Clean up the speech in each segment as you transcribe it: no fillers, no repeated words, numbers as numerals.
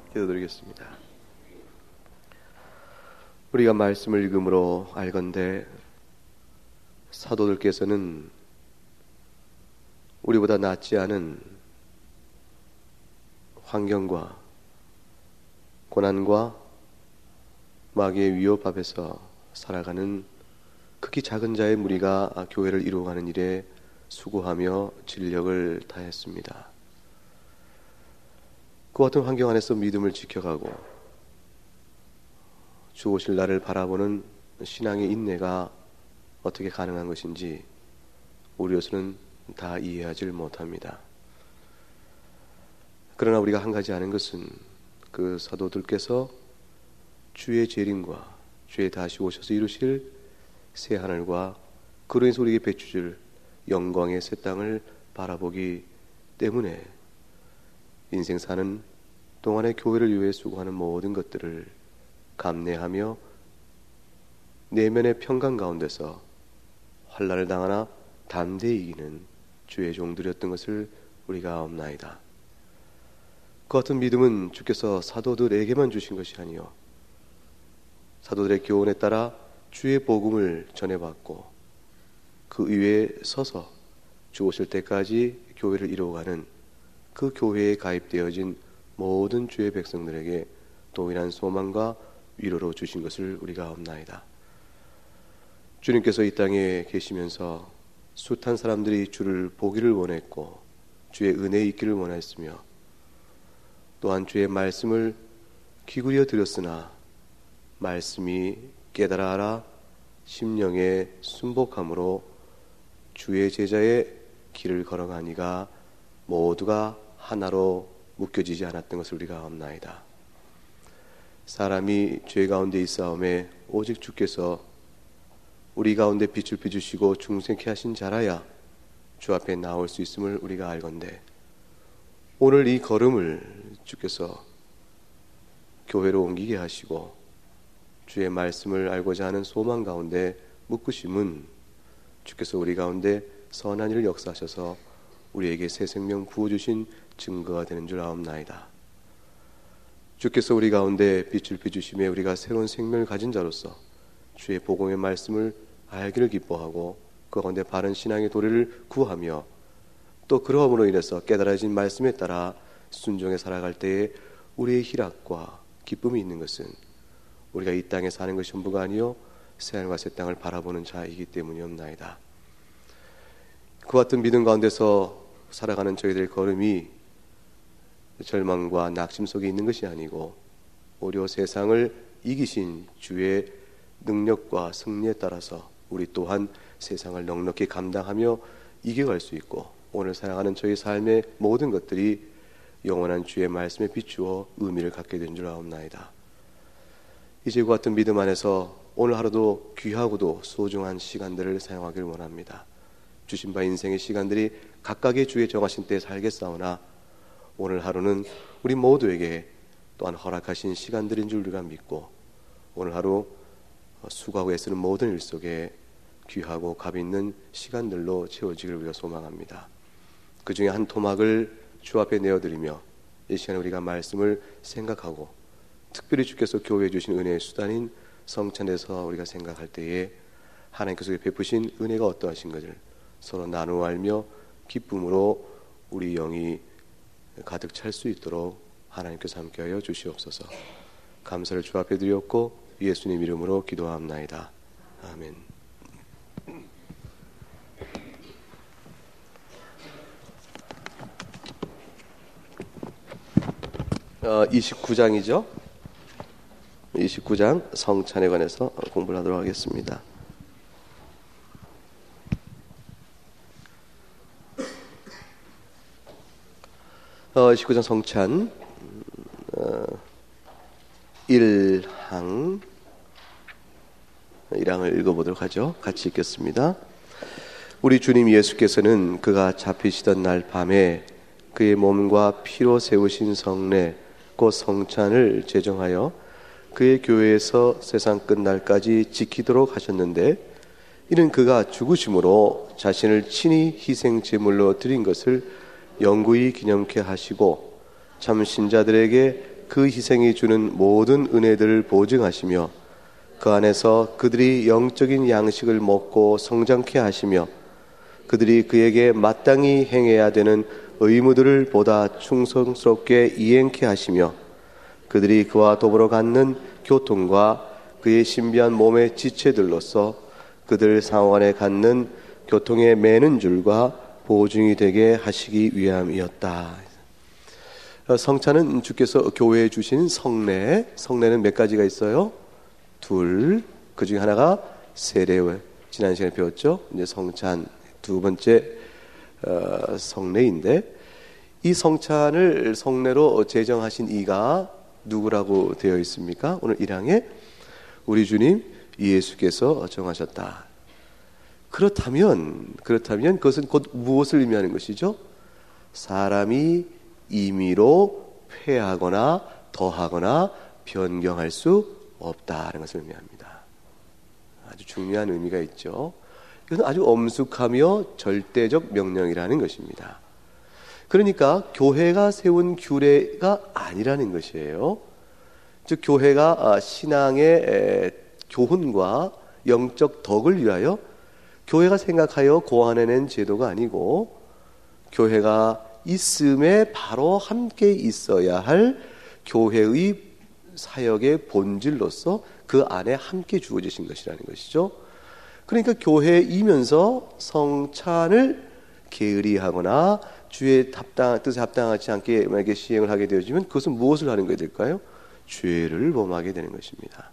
기도드리겠습니다. 우리가 말씀을 읽음으로 알건대 사도들께서는 우리보다 낫지 않은 환경과 고난과 마귀의 위협 앞에서 살아가는 극히 작은 자의 무리가 교회를 이루어가는 일에 수고하며 진력을 다했습니다. 그 같은 환경 안에서 믿음을 지켜가고 주 오실 날을 바라보는 신앙의 인내가 어떻게 가능한 것인지 우리로서는 다 이해하지 못합니다. 그러나 우리가 한 가지 아는 것은 그 사도들께서 주의 재림과 주의 다시 오셔서 이루실 새 하늘과 그로 인해서 우리에게 베추실 영광의 새 땅을 바라보기 때문에 인생 사는 동안의 교회를 위해 수고하는 모든 것들을 감내하며 내면의 평강 가운데서 환난을 당하나 담대히 이기는 주의 종들이었던 것을 우리가 없나이다. 그 같은 믿음은 주께서 사도들에게만 주신 것이 아니요 사도들의 교훈에 따라 주의 복음을 전해받고 그 위에 서서 주 오실 때까지 교회를 이루어가는 그 교회에 가입되어진 모든 주의 백성들에게 동일한 소망과 위로로 주신 것을 우리가 없나이다. 주님께서 이 땅에 계시면서 숱한 사람들이 주를 보기를 원했고 주의 은혜에 있기를 원했으며 또한 주의 말씀을 기울여 드렸으나 말씀이 깨달아 알아 심령에 순복함으로 주의 제자의 길을 걸어가니가 모두가 하나로 묶여지지 않았던 것을 우리가 없나이다. 사람이 죄 가운데 있사오매 오직 주께서 우리 가운데 빛을 비추시고 중생케 하신 자라야 주 앞에 나올 수 있음을 우리가 알건대 오늘 이 걸음을 주께서 교회로 옮기게 하시고 주의 말씀을 알고자 하는 소망 가운데 묶으심은 주께서 우리 가운데 선한 일을 역사하셔서 우리에게 새 생명 부어주신 증거가 되는 줄 아옵나이다. 주께서 우리 가운데 빛을 비추심에 우리가 새로운 생명을 가진 자로서 주의 복음의 말씀을 알기를 기뻐하고 그 가운데 바른 신앙의 도리를 구하며 또 그러함으로 인해서 깨달아진 말씀에 따라 순종해 살아갈 때에 우리의 희락과 기쁨이 있는 것은 우리가 이 땅에 사는 것이 전부가 아니요 새하늘과 새 땅을 바라보는 자이기 때문이옵나이다. 그 같은 믿음 가운데서 살아가는 저희들의 걸음이 절망과 낙심 속에 있는 것이 아니고 오히려 세상을 이기신 주의 능력과 승리에 따라서 우리 또한 세상을 넉넉히 감당하며 이겨갈 수 있고 오늘 살아가는 저희 삶의 모든 것들이 영원한 주의 말씀에 비추어 의미를 갖게 된 줄 아옵나이다. 이제 그 같은 믿음 안에서 오늘 하루도 귀하고도 소중한 시간들을 사용하기를 원합니다. 주신 바 인생의 시간들이 각각의 주의 정하신 때에 살겠사오나 오늘 하루는 우리 모두에게 또한 허락하신 시간들인 줄 우리가 믿고 오늘 하루 수고하고 애쓰는 모든 일 속에 귀하고 값 있는 시간들로 채워지기를 우리가 소망합니다. 그 중에 한 토막을 주 앞에 내어드리며 이 시간에 우리가 말씀을 생각하고 특별히 주께서 교회에 주신 은혜의 수단인 성찬에서 우리가 생각할 때에 하나님께서 베푸신 은혜가 어떠하신 것을 서로 나누어 알며 기쁨으로 우리 영이 가득 찰 수 있도록 하나님께서 함께하여 주시옵소서. 감사를 주 앞에 드렸고 예수님 이름으로 기도합나이다. 아멘. 29장이죠. 29장 성찬에 관해서 공부를 하도록 하겠습니다. 어, 29장 성찬 1항을 읽어보도록 하죠. 같이 읽겠습니다. 우리 주님 예수께서는 그가 잡히시던 날 밤에 그의 몸과 피로 세우신 성례 곧 성찬을 제정하여 그의 교회에서 세상 끝날까지 지키도록 하셨는데 이는 그가 죽으심으로 자신을 친히 희생 제물로 드린 것을 영구히 기념케 하시고 참 신자들에게 그 희생이 주는 모든 은혜들을 보증하시며 그 안에서 그들이 영적인 양식을 먹고 성장케 하시며 그들이 그에게 마땅히 행해야 되는 의무들을 보다 충성스럽게 이행케 하시며 그들이 그와 더불어 갖는 교통과 그의 신비한 몸의 지체들로서 그들 상황에 갖는 교통에 매는 줄과 보증이 되게 하시기 위함이었다. 성찬은 주께서 교회에 주신 성례는 몇 가지가 있어요? 둘. 그 중에 하나가 세례. 지난 시간에 배웠죠? 이제 성찬 두 번째 성례인데, 이 성찬을 성례로 제정하신 이가 누구라고 되어 있습니까? 오늘 1항에 우리 주님 예수께서 정하셨다. 그렇다면 그것은 곧 무엇을 의미하는 것이죠? 사람이 임의로 폐하거나 더하거나 변경할 수 없다는 것을 의미합니다. 아주 중요한 의미가 있죠. 이것은 아주 엄숙하며 절대적 명령이라는 것입니다. 그러니까 교회가 세운 규례가 아니라는 것이에요. 즉 교회가 신앙의 교훈과 영적 덕을 위하여 교회가 생각하여 고안해낸 제도가 아니고, 교회가 있음에 바로 함께 있어야 할 교회의 사역의 본질로서 그 안에 함께 주어지신 것이라는 것이죠. 그러니까 교회이면서 성찬을 게으리하거나 주의 뜻에 합당하지 않게 만약에 시행을 하게 되어지면 그것은 무엇을 하는 것이 될까요? 죄를 범하게 되는 것입니다.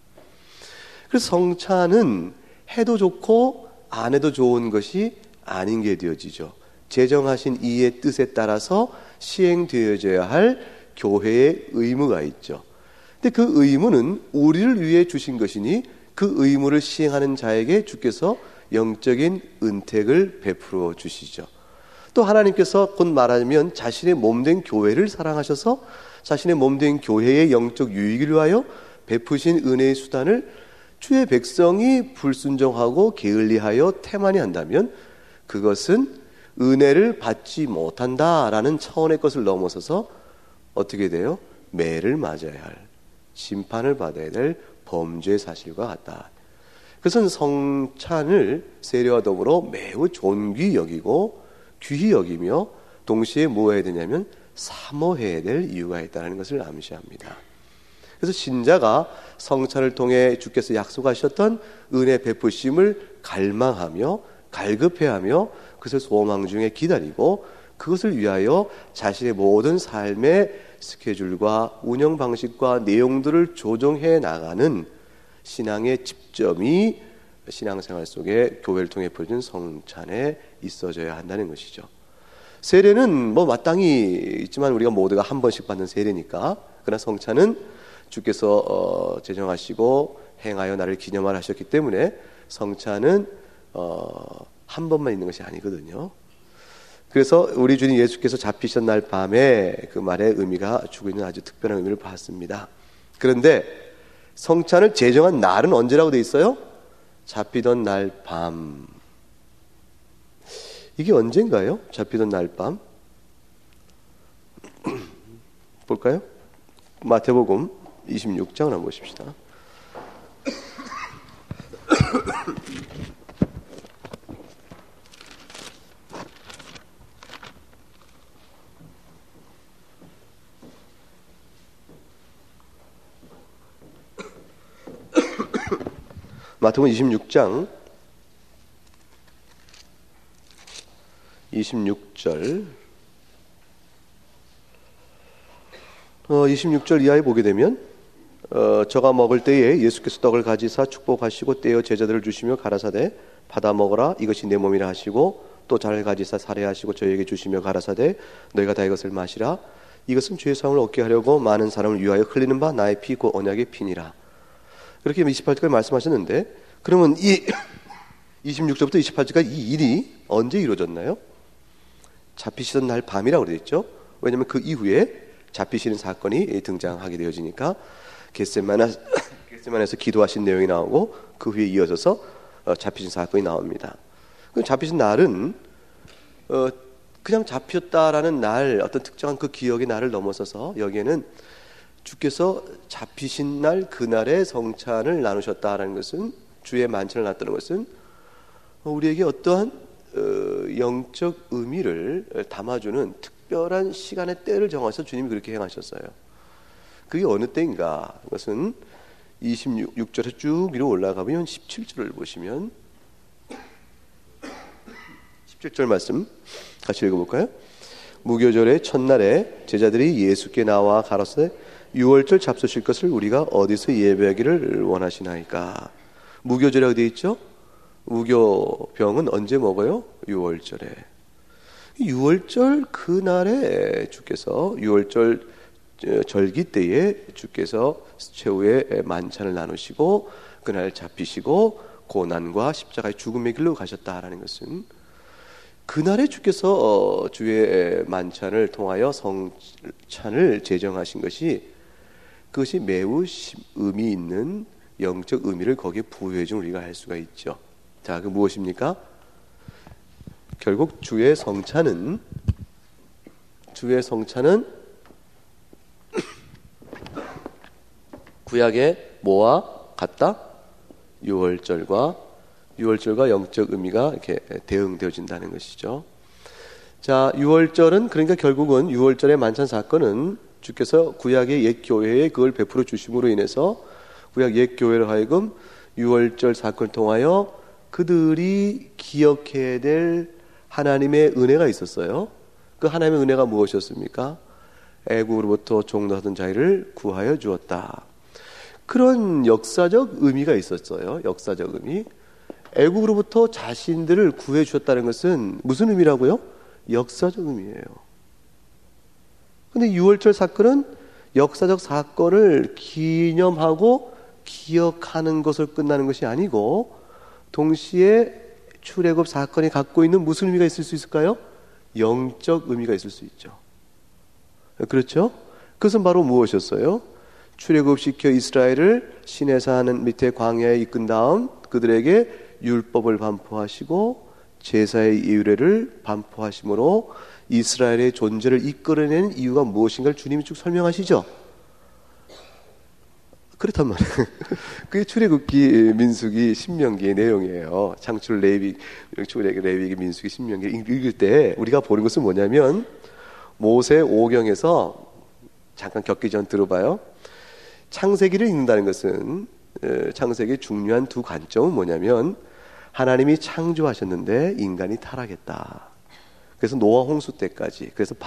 그래서 성찬은 해도 좋고 안 해도 좋은 것이 아닌 게 되어지죠. 제정하신 이의 뜻에 따라서 시행되어져야 할 교회의 의무가 있죠. 근데 그 의무는 우리를 위해 주신 것이니 그 의무를 시행하는 자에게 주께서 영적인 은택을 베풀어 주시죠. 또 하나님께서 곧 말하면 자신의 몸된 교회를 사랑하셔서 자신의 몸된 교회의 영적 유익을 위하여 베푸신 은혜의 수단을 주의 백성이 불순종하고 게을리하여 태만히 한다면 그것은 은혜를 받지 못한다라는 차원의 것을 넘어서서 어떻게 돼요? 매를 맞아야 할, 심판을 받아야 될 범죄 사실과 같다. 그것은 성찬을 세례와 더불어 매우 존귀히 여기고 귀히 여기며 동시에 뭐 해야 되냐면 사모해야 될 이유가 있다는 것을 암시합니다. 그래서 신자가 성찬을 통해 주께서 약속하셨던 은혜 베푸심을 갈망하며 갈급해하며 그것을 소망 중에 기다리고 그것을 위하여 자신의 모든 삶의 스케줄과 운영 방식과 내용들을 조정해 나가는 신앙의 집점이 신앙생활 속에 교회를 통해 보여준 성찬에 있어져야 한다는 것이죠. 세례는 마땅히 있지만 우리가 모두가 한 번씩 받는 세례니까. 그러나 성찬은 주께서 제정하시고 행하여 나를 기념하라 하셨기 때문에 성찬은 한 번만 있는 것이 아니거든요. 그래서 우리 주님 예수께서 잡히신 날 밤에 그 말의 의미가 주고 있는 아주 특별한 의미를 받습니다. 그런데 성찬을 제정한 날은 언제라고 되어 있어요? 잡히던 날 밤. 이게 언젠가요? 잡히던 날 밤. 볼까요? 마태복음 26장을 한번 보십시다. 마태복음 26장 26절 26절 이하에 보게 되면 저가 먹을 때에 예수께서 떡을 가지사 축복하시고 떼어 제자들을 주시며 가라사대 받아 먹어라 이것이 내 몸이라 하시고 또 잔을 가지사 사례하시고 저에게 주시며 가라사대 너희가 다 이것을 마시라 이것은 죄의 사함을 얻게 하려고 많은 사람을 위하여 흘리는 바 나의 피 곧 언약의 피니라. 그렇게 28절까지 말씀하셨는데 그러면 이 26절부터 28절까지 이 일이 언제 이루어졌나요? 잡히시던 날 밤이라고 되어 있죠. 왜냐하면 그 이후에 잡히시는 사건이 등장하게 되어지니까 겟세마네에서 기도하신 내용이 나오고 그 후에 이어져서 잡히신 사건이 나옵니다. 잡히신 날은 그냥 잡혔다라는 날 어떤 특정한 그 기억의 날을 넘어서서 여기에는 주께서 잡히신 날 그날의 성찬을 나누셨다라는 것은, 주의 만찬을 나눴다는 것은 우리에게 어떠한 영적 의미를 담아주는 특별한 시간의 때를 정해서 주님이 그렇게 행하셨어요. 그게 어느 때인가? 그것은 26절에 쭉 위로 올라가면 17절을 보시면, 17절 말씀 같이 읽어볼까요? 무교절의 첫날에 제자들이 예수께 나와 가로되 유월절 잡수실 것을 우리가 어디서 예배하기를 원하시나이까. 무교절에 어디 있죠? 무교병은 언제 먹어요? 유월절에. 유월절 그날에 주께서, 유월절 절기 때에 주께서 최후의 만찬을 나누시고 그날 잡히시고 고난과 십자가의 죽음의 길로 가셨다라는 것은, 그날에 주께서 주의 만찬을 통하여 성찬을 제정하신 것이, 그것이 매우 의미 있는 영적 의미를 거기에 부여해 준 우리가 알 수가 있죠. 자, 그 무엇입니까? 결국 주의 성찬은 구약의 뭐와 같다? 유월절과 영적 의미가 이렇게 대응되어진다는 것이죠. 자, 유월절은, 그러니까 결국은 유월절의 만찬 사건은 주께서 구약의 옛 교회에 그걸 베풀어 주심으로 인해서 구약 옛 교회를 하여금 유월절 사건을 통하여 그들이 기억해야 될 하나님의 은혜가 있었어요. 그 하나님의 은혜가 무엇이었습니까? 애국으로부터 종노하던 자를 구하여 주었다. 그런 역사적 의미가 있었어요. 역사적 의미. 애국으로부터 자신들을 구해 주셨다는 것은 무슨 의미라고요? 역사적 의미예요. 근데 유월절 사건은 역사적 사건을 기념하고 기억하는 것으로 끝나는 것이 아니고, 동시에 출애굽 사건이 갖고 있는 무슨 의미가 있을 수 있을까요? 영적 의미가 있을 수 있죠. 그렇죠? 그것은 바로 무엇이었어요? 출애굽시켜 이스라엘을 시내산 밑에 광야에 이끈 다음 그들에게 율법을 반포하시고 제사의 이유례를 반포하심으로 이스라엘의 존재를 이끌어낸 이유가 무엇인가를 주님이 쭉 설명하시죠. 그렇단 말이에요. 그게 출애굽기, 민수기, 신명기의 내용이에요. 창출, 레위기, 민수기, 신명기 읽을 때 우리가 보는 것은 뭐냐면, 모세 오경에서 잠깐 겪기 전 들어봐요. 창세기를 읽는다는 것은, 창세기의 중요한 두 관점은 뭐냐면, 하나님이 창조하셨는데 인간이 타락했다. 그래서 노아 홍수 때까지, 그래서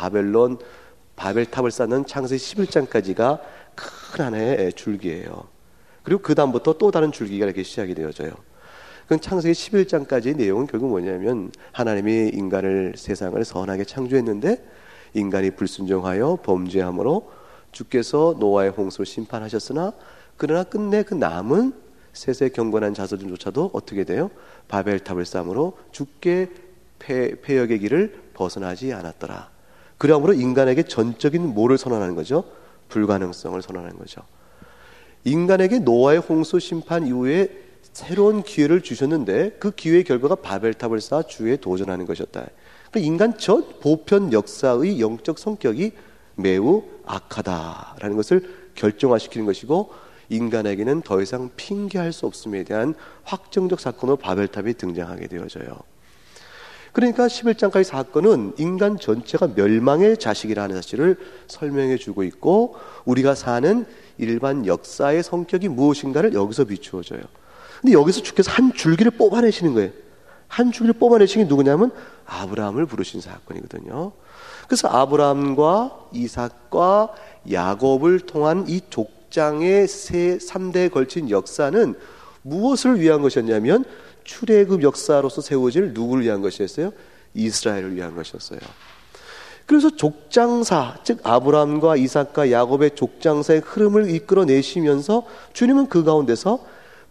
바벨탑을 쌓는 창세기 11장까지가 큰 하나의 줄기예요. 그리고 그 다음부터 또 다른 줄기가 이렇게 시작이 되어져요. 그 창세기 11장까지의 내용은 결국 뭐냐면, 하나님이 인간을, 세상을 선하게 창조했는데 인간이 불순종하여 범죄함으로 주께서 노아의 홍수를 심판하셨으나, 그러나 끝내 그 남은 셋의 경건한 자손조차도 어떻게 돼요? 바벨탑을 쌓음으로 주께 폐역의 길을 벗어나지 않았더라. 그러므로 인간에게 전적인 뭐를 선언하는 거죠? 불가능성을 선언하는 거죠. 인간에게 노아의 홍수 심판 이후에 새로운 기회를 주셨는데, 그 기회의 결과가 바벨탑을 쌓아 주에 도전하는 것이었다. 그러니까 인간 전 보편 역사의 영적 성격이 매우 악하다라는 것을 결정화시키는 것이고, 인간에게는 더 이상 핑계할 수 없음에 대한 확정적 사건으로 바벨탑이 등장하게 되어져요. 그러니까 11장까지 사건은 인간 전체가 멸망의 자식이라는 사실을 설명해 주고 있고, 우리가 사는 일반 역사의 성격이 무엇인가를 여기서 비추어줘요. 근데 여기서 주께서 한 줄기를 뽑아내시는 거예요. 한 줄기를 뽑아내신 게 누구냐면 아브라함을 부르신 사건이거든요. 그래서 아브라함과 이삭과 야곱을 통한 이 족장의 3대에 걸친 역사는 무엇을 위한 것이었냐면, 출애굽 역사로서 세워질 누구를 위한 것이었어요? 이스라엘을 위한 것이었어요. 그래서 족장사, 즉 아브라함과 이삭과 야곱의 족장사의 흐름을 이끌어내시면서 주님은 그 가운데서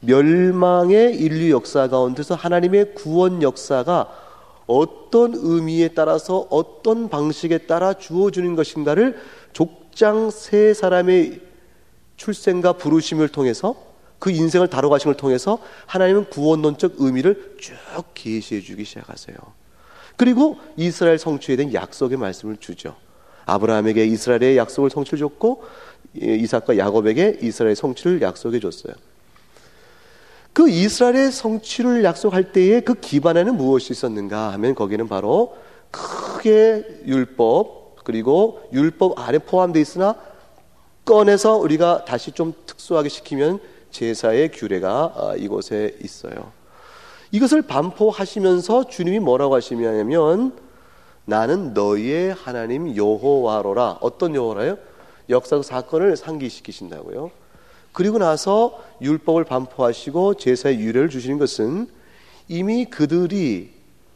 멸망의 인류 역사 가운데서 하나님의 구원 역사가 어떤 의미에 따라서 어떤 방식에 따라 주어주는 것인가를 족장 세 사람의 출생과 부르심을 통해서, 그 인생을 다뤄가심을 통해서 하나님은 구원론적 의미를 쭉 계시해 주기 시작하세요. 그리고 이스라엘 성취에 대한 약속의 말씀을 주죠. 아브라함에게 이스라엘의 약속을 성취를 줬고, 이삭과 야곱에게 이스라엘의 성취를 약속해 줬어요. 그 이스라엘의 성취를 약속할 때에 그 기반에는 무엇이 있었는가 하면 거기는 바로 크게 율법, 그리고 율법 안에 포함되어 있으나 꺼내서 우리가 다시 좀 특수하게 시키면 제사의 규례가 이곳에 있어요. 이것을 반포하시면서 주님이 뭐라고 하시냐면 나는 너희의 하나님 여호와로라. 어떤 여호와라요? 역사적 사건을 상기시키신다고요. 그리고 나서 율법을 반포하시고 제사의 유래를 주시는 것은 이미 그들이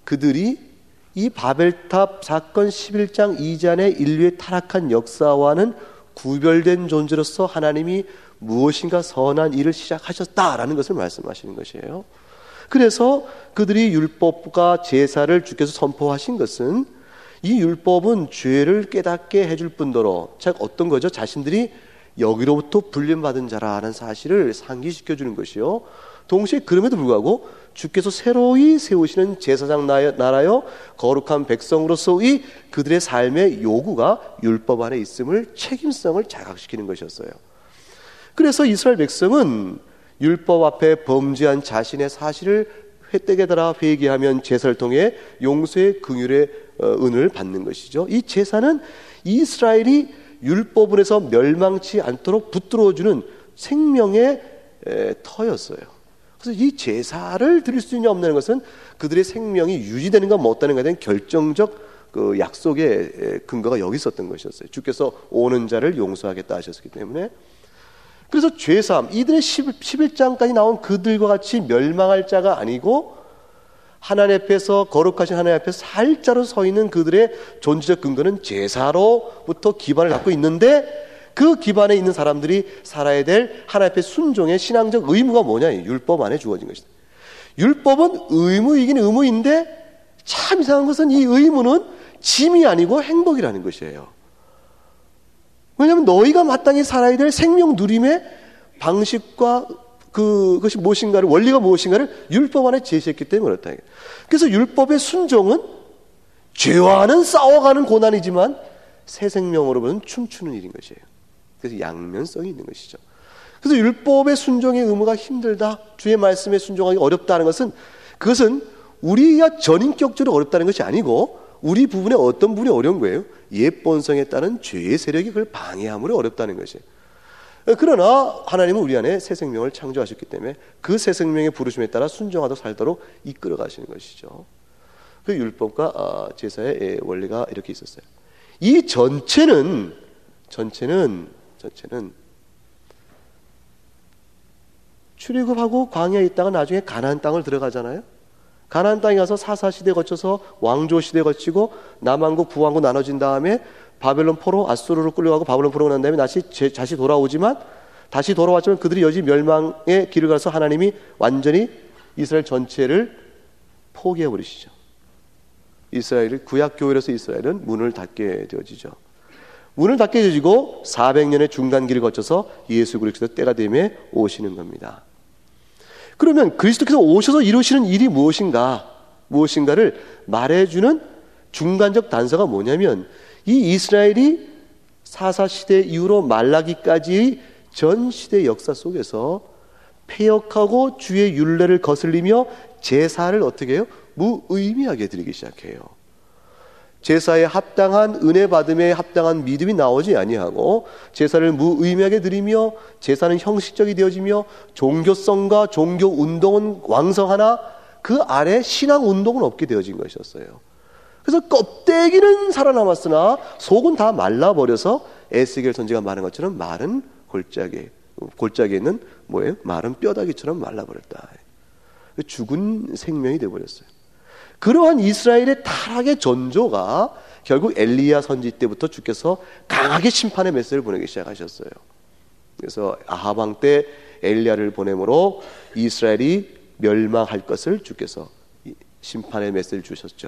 이 바벨탑 사건 11장 이전에 인류의 타락한 역사와는 구별된 존재로서 하나님이 무엇인가 선한 일을 시작하셨다라는 것을 말씀하시는 것이에요. 그래서 그들이 율법과 제사를 주께서 선포하신 것은 이 율법은 죄를 깨닫게 해줄 뿐더러 즉 어떤 거죠? 자신들이 여기로부터 불림받은 자라는 사실을 상기시켜주는 것이요. 동시에 그럼에도 불구하고 주께서 새로이 세우시는 제사장 나라여 거룩한 백성으로서의 그들의 삶의 요구가 율법 안에 있음을 책임성을 자각시키는 것이었어요. 그래서 이스라엘 백성은 율법 앞에 범죄한 자신의 사실을 회되게 달아 회개하면 제사를 통해 용서의 긍휼의 은을 받는 것이죠. 이 제사는 이스라엘이 율법으로서 멸망치 않도록 붙들어주는 생명의 터였어요. 그래서 이 제사를 드릴 수 있냐 없냐는 것은 그들의 생명이 유지되는가 못하는가에 대한 결정적 그 약속의 근거가 여기 있었던 것이었어요. 주께서 오는 자를 용서하겠다 하셨기 때문에. 그래서 죄사함, 이들의 11장까지 나온 그들과 같이 멸망할 자가 아니고 하나님 앞에서 거룩하신 하나님 앞에서 살자로 서 있는 그들의 존재적 근거는 제사로부터 기반을 갖고 있는데 그 기반에 있는 사람들이 살아야 될 하나님 앞에 순종의 신앙적 의무가 뭐냐? 율법 안에 주어진 것이다. 율법은 의무이긴 의무인데 참 이상한 것은 이 의무는 짐이 아니고 행복이라는 것이에요. 왜냐하면 너희가 마땅히 살아야 될 생명 누림의 방식과 그것이 무엇인가를, 원리가 무엇인가를 율법 안에 제시했기 때문에 그렇다. 그래서 율법의 순종은 죄와는 싸워가는 고난이지만 새 생명으로는 춤추는 일인 것이에요. 그래서 양면성이 있는 것이죠. 그래서 율법의 순종의 의무가 힘들다, 주의 말씀에 순종하기 어렵다는 것은 그것은 우리가 전인격적으로 어렵다는 것이 아니고 우리 부분에 어떤 부분이 어려운 거예요? 옛 본성에 따른 죄의 세력이 그걸 방해함으로 어렵다는 것이에요. 그러나 하나님은 우리 안에 새 생명을 창조하셨기 때문에 그 새 생명의 부르심에 따라 순종하도록 살도록 이끌어 가시는 것이죠. 그 율법과 제사의 원리가 이렇게 있었어요. 이 전체는 출애굽하고 광야에 있다가 나중에 가나안 땅을 들어가잖아요. 가나안 땅에 가서 사사시대 거쳐서 왕조시대 거치고 남왕국 북왕국 나눠진 다음에 바벨론 포로 아수르로 끌려가고 바벨론 포로가 난 다음에 다시 돌아오지만 다시 돌아왔지만 그들이 여지 멸망의 길을 가서 하나님이 완전히 이스라엘 전체를 포기해 버리시죠. 이스라엘을 구약교회로서 이스라엘은 문을 닫게 되어지죠. 문을 닫게 되어지고 400년의 중간기를 거쳐서 예수 그리스도 때가 되매 오시는 겁니다. 그러면 그리스도께서 오셔서 이루시는 일이 무엇인가를 말해주는 중간적 단서가 뭐냐면 이 이스라엘이 사사시대 이후로 말라기까지의 전 시대 역사 속에서 패역하고 주의 율례를 거슬리며 제사를 어떻게 해요? 무의미하게 드리기 시작해요. 제사에 합당한 은혜 받음에 합당한 믿음이 나오지 아니하고 제사를 무의미하게 드리며 제사는 형식적이 되어지며 종교성과 종교 운동은 왕성하나 그 아래 신앙 운동은 없게 되어진 것이었어요. 그래서 껍데기는 살아남았으나 속은 다 말라버려서 에스겔 선지가 말한 것처럼 말은 골짜기에는 뭐예요? 말은 뼈다귀처럼 말라버렸다. 죽은 생명이 되어버렸어요. 그러한 이스라엘의 타락의 전조가 결국 엘리야 선지 때부터 주께서 강하게 심판의 메시지를 보내기 시작하셨어요. 그래서 아합 왕 때 엘리야를 보내므로 이스라엘이 멸망할 것을 주께서 심판의 메시지를 주셨죠.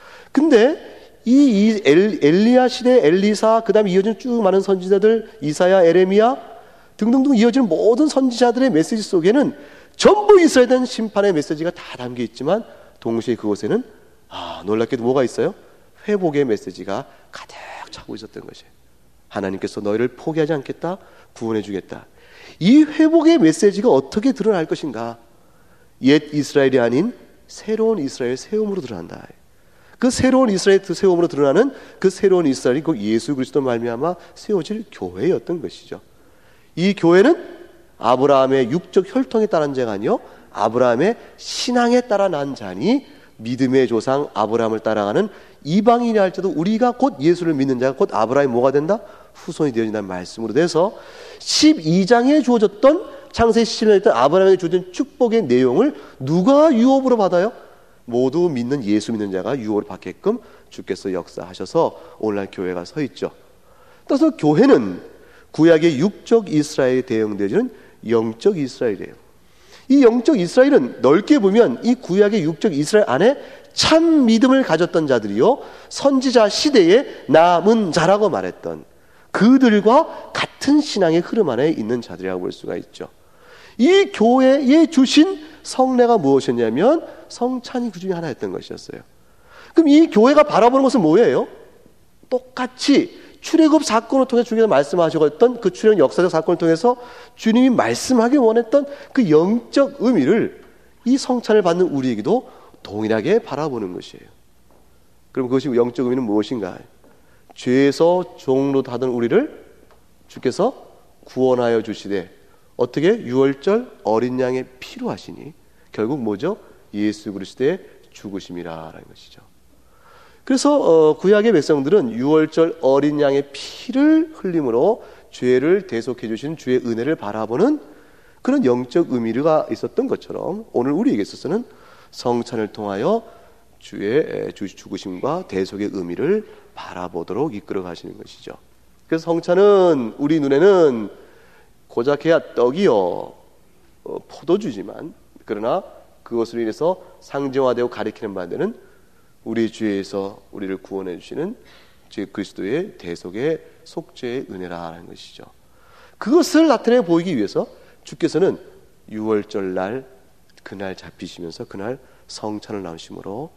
근데 이 엘리야 시대 엘리사 그다음에 이어진 쭉 많은 선지자들 이사야 에레미야 등등등 이어지는 모든 선지자들의 메시지 속에는 전부 이스라엘에 대한 심판의 메시지가 다 담겨 있지만 동시에 그곳에는 놀랍게도 뭐가 있어요? 회복의 메시지가 가득 차고 있었던 것이에요. 하나님께서 너희를 포기하지 않겠다, 구원해 주겠다. 이 회복의 메시지가 어떻게 드러날 것인가? 옛 이스라엘이 아닌 새로운 이스라엘 세움으로 드러난다. 그 새로운 이스라엘 세움으로 드러나는 그 새로운 이스라엘이 그 예수 그리스도 말미암아 세워질 교회였던 것이죠. 이 교회는 아브라함의 육적 혈통에 따른 자가 아니요 아브라함의 신앙에 따라 난 자니 믿음의 조상 아브라함을 따라가는 이방인이 할지라도 우리가 곧 예수를 믿는 자가 곧 아브라함이 뭐가 된다? 후손이 되어진다는 말씀으로 돼서 12장에 주어졌던 창세기 17년에 있던 아브라함에게 주어진 축복의 내용을 누가 유업으로 받아요? 모두 믿는 예수 믿는 자가 유업을 받게끔 주께서 역사하셔서 오늘날 교회가 서 있죠. 따라서 교회는 구약의 육적 이스라엘에 대응되어지는 영적 이스라엘이에요. 이 영적 이스라엘은 넓게 보면 이 구약의 육적 이스라엘 안에 참 믿음을 가졌던 자들이요 선지자 시대에 남은 자라고 말했던 그들과 같은 신앙의 흐름 안에 있는 자들이라고 볼 수가 있죠. 이 교회에 주신 성례가 무엇이었냐면 성찬이 그 중에 하나였던 것이었어요. 그럼 이 교회가 바라보는 것은 뭐예요? 똑같이 출애굽 사건을 통해 주님께서 말씀하셨던 그 출애굽 역사적 사건을 통해서 주님이 말씀하기 원했던 그 영적 의미를 이 성찬을 받는 우리에게도 동일하게 바라보는 것이에요. 그럼 그것이 영적 의미는 무엇인가? 죄에서 종로 하던 우리를 주께서 구원하여 주시되 어떻게? 유월절 어린 양의 피로 하시니 결국 뭐죠? 예수 그리스도의 죽으심이라는 것이죠. 그래서 구약의 백성들은 유월절 어린 양의 피를 흘림으로 죄를 대속해 주신 주의 은혜를 바라보는 그런 영적 의미가 있었던 것처럼 오늘 우리에게 있어서는 성찬을 통하여 주의 죽으심과 대속의 의미를 바라보도록 이끌어 가시는 것이죠. 그래서 성찬은 우리 눈에는 고작해야 떡이요 포도주지만 그러나 그것으로 인해서 상징화되고 가리키는 바되는 우리 주에서 우리를 구원해 주시는 주 그리스도의 대속의 속죄의 은혜라는 것이죠. 그것을 나타내 보이기 위해서 주께서는 유월절 날 그날 잡히시면서 그날 성찬을 나누심으로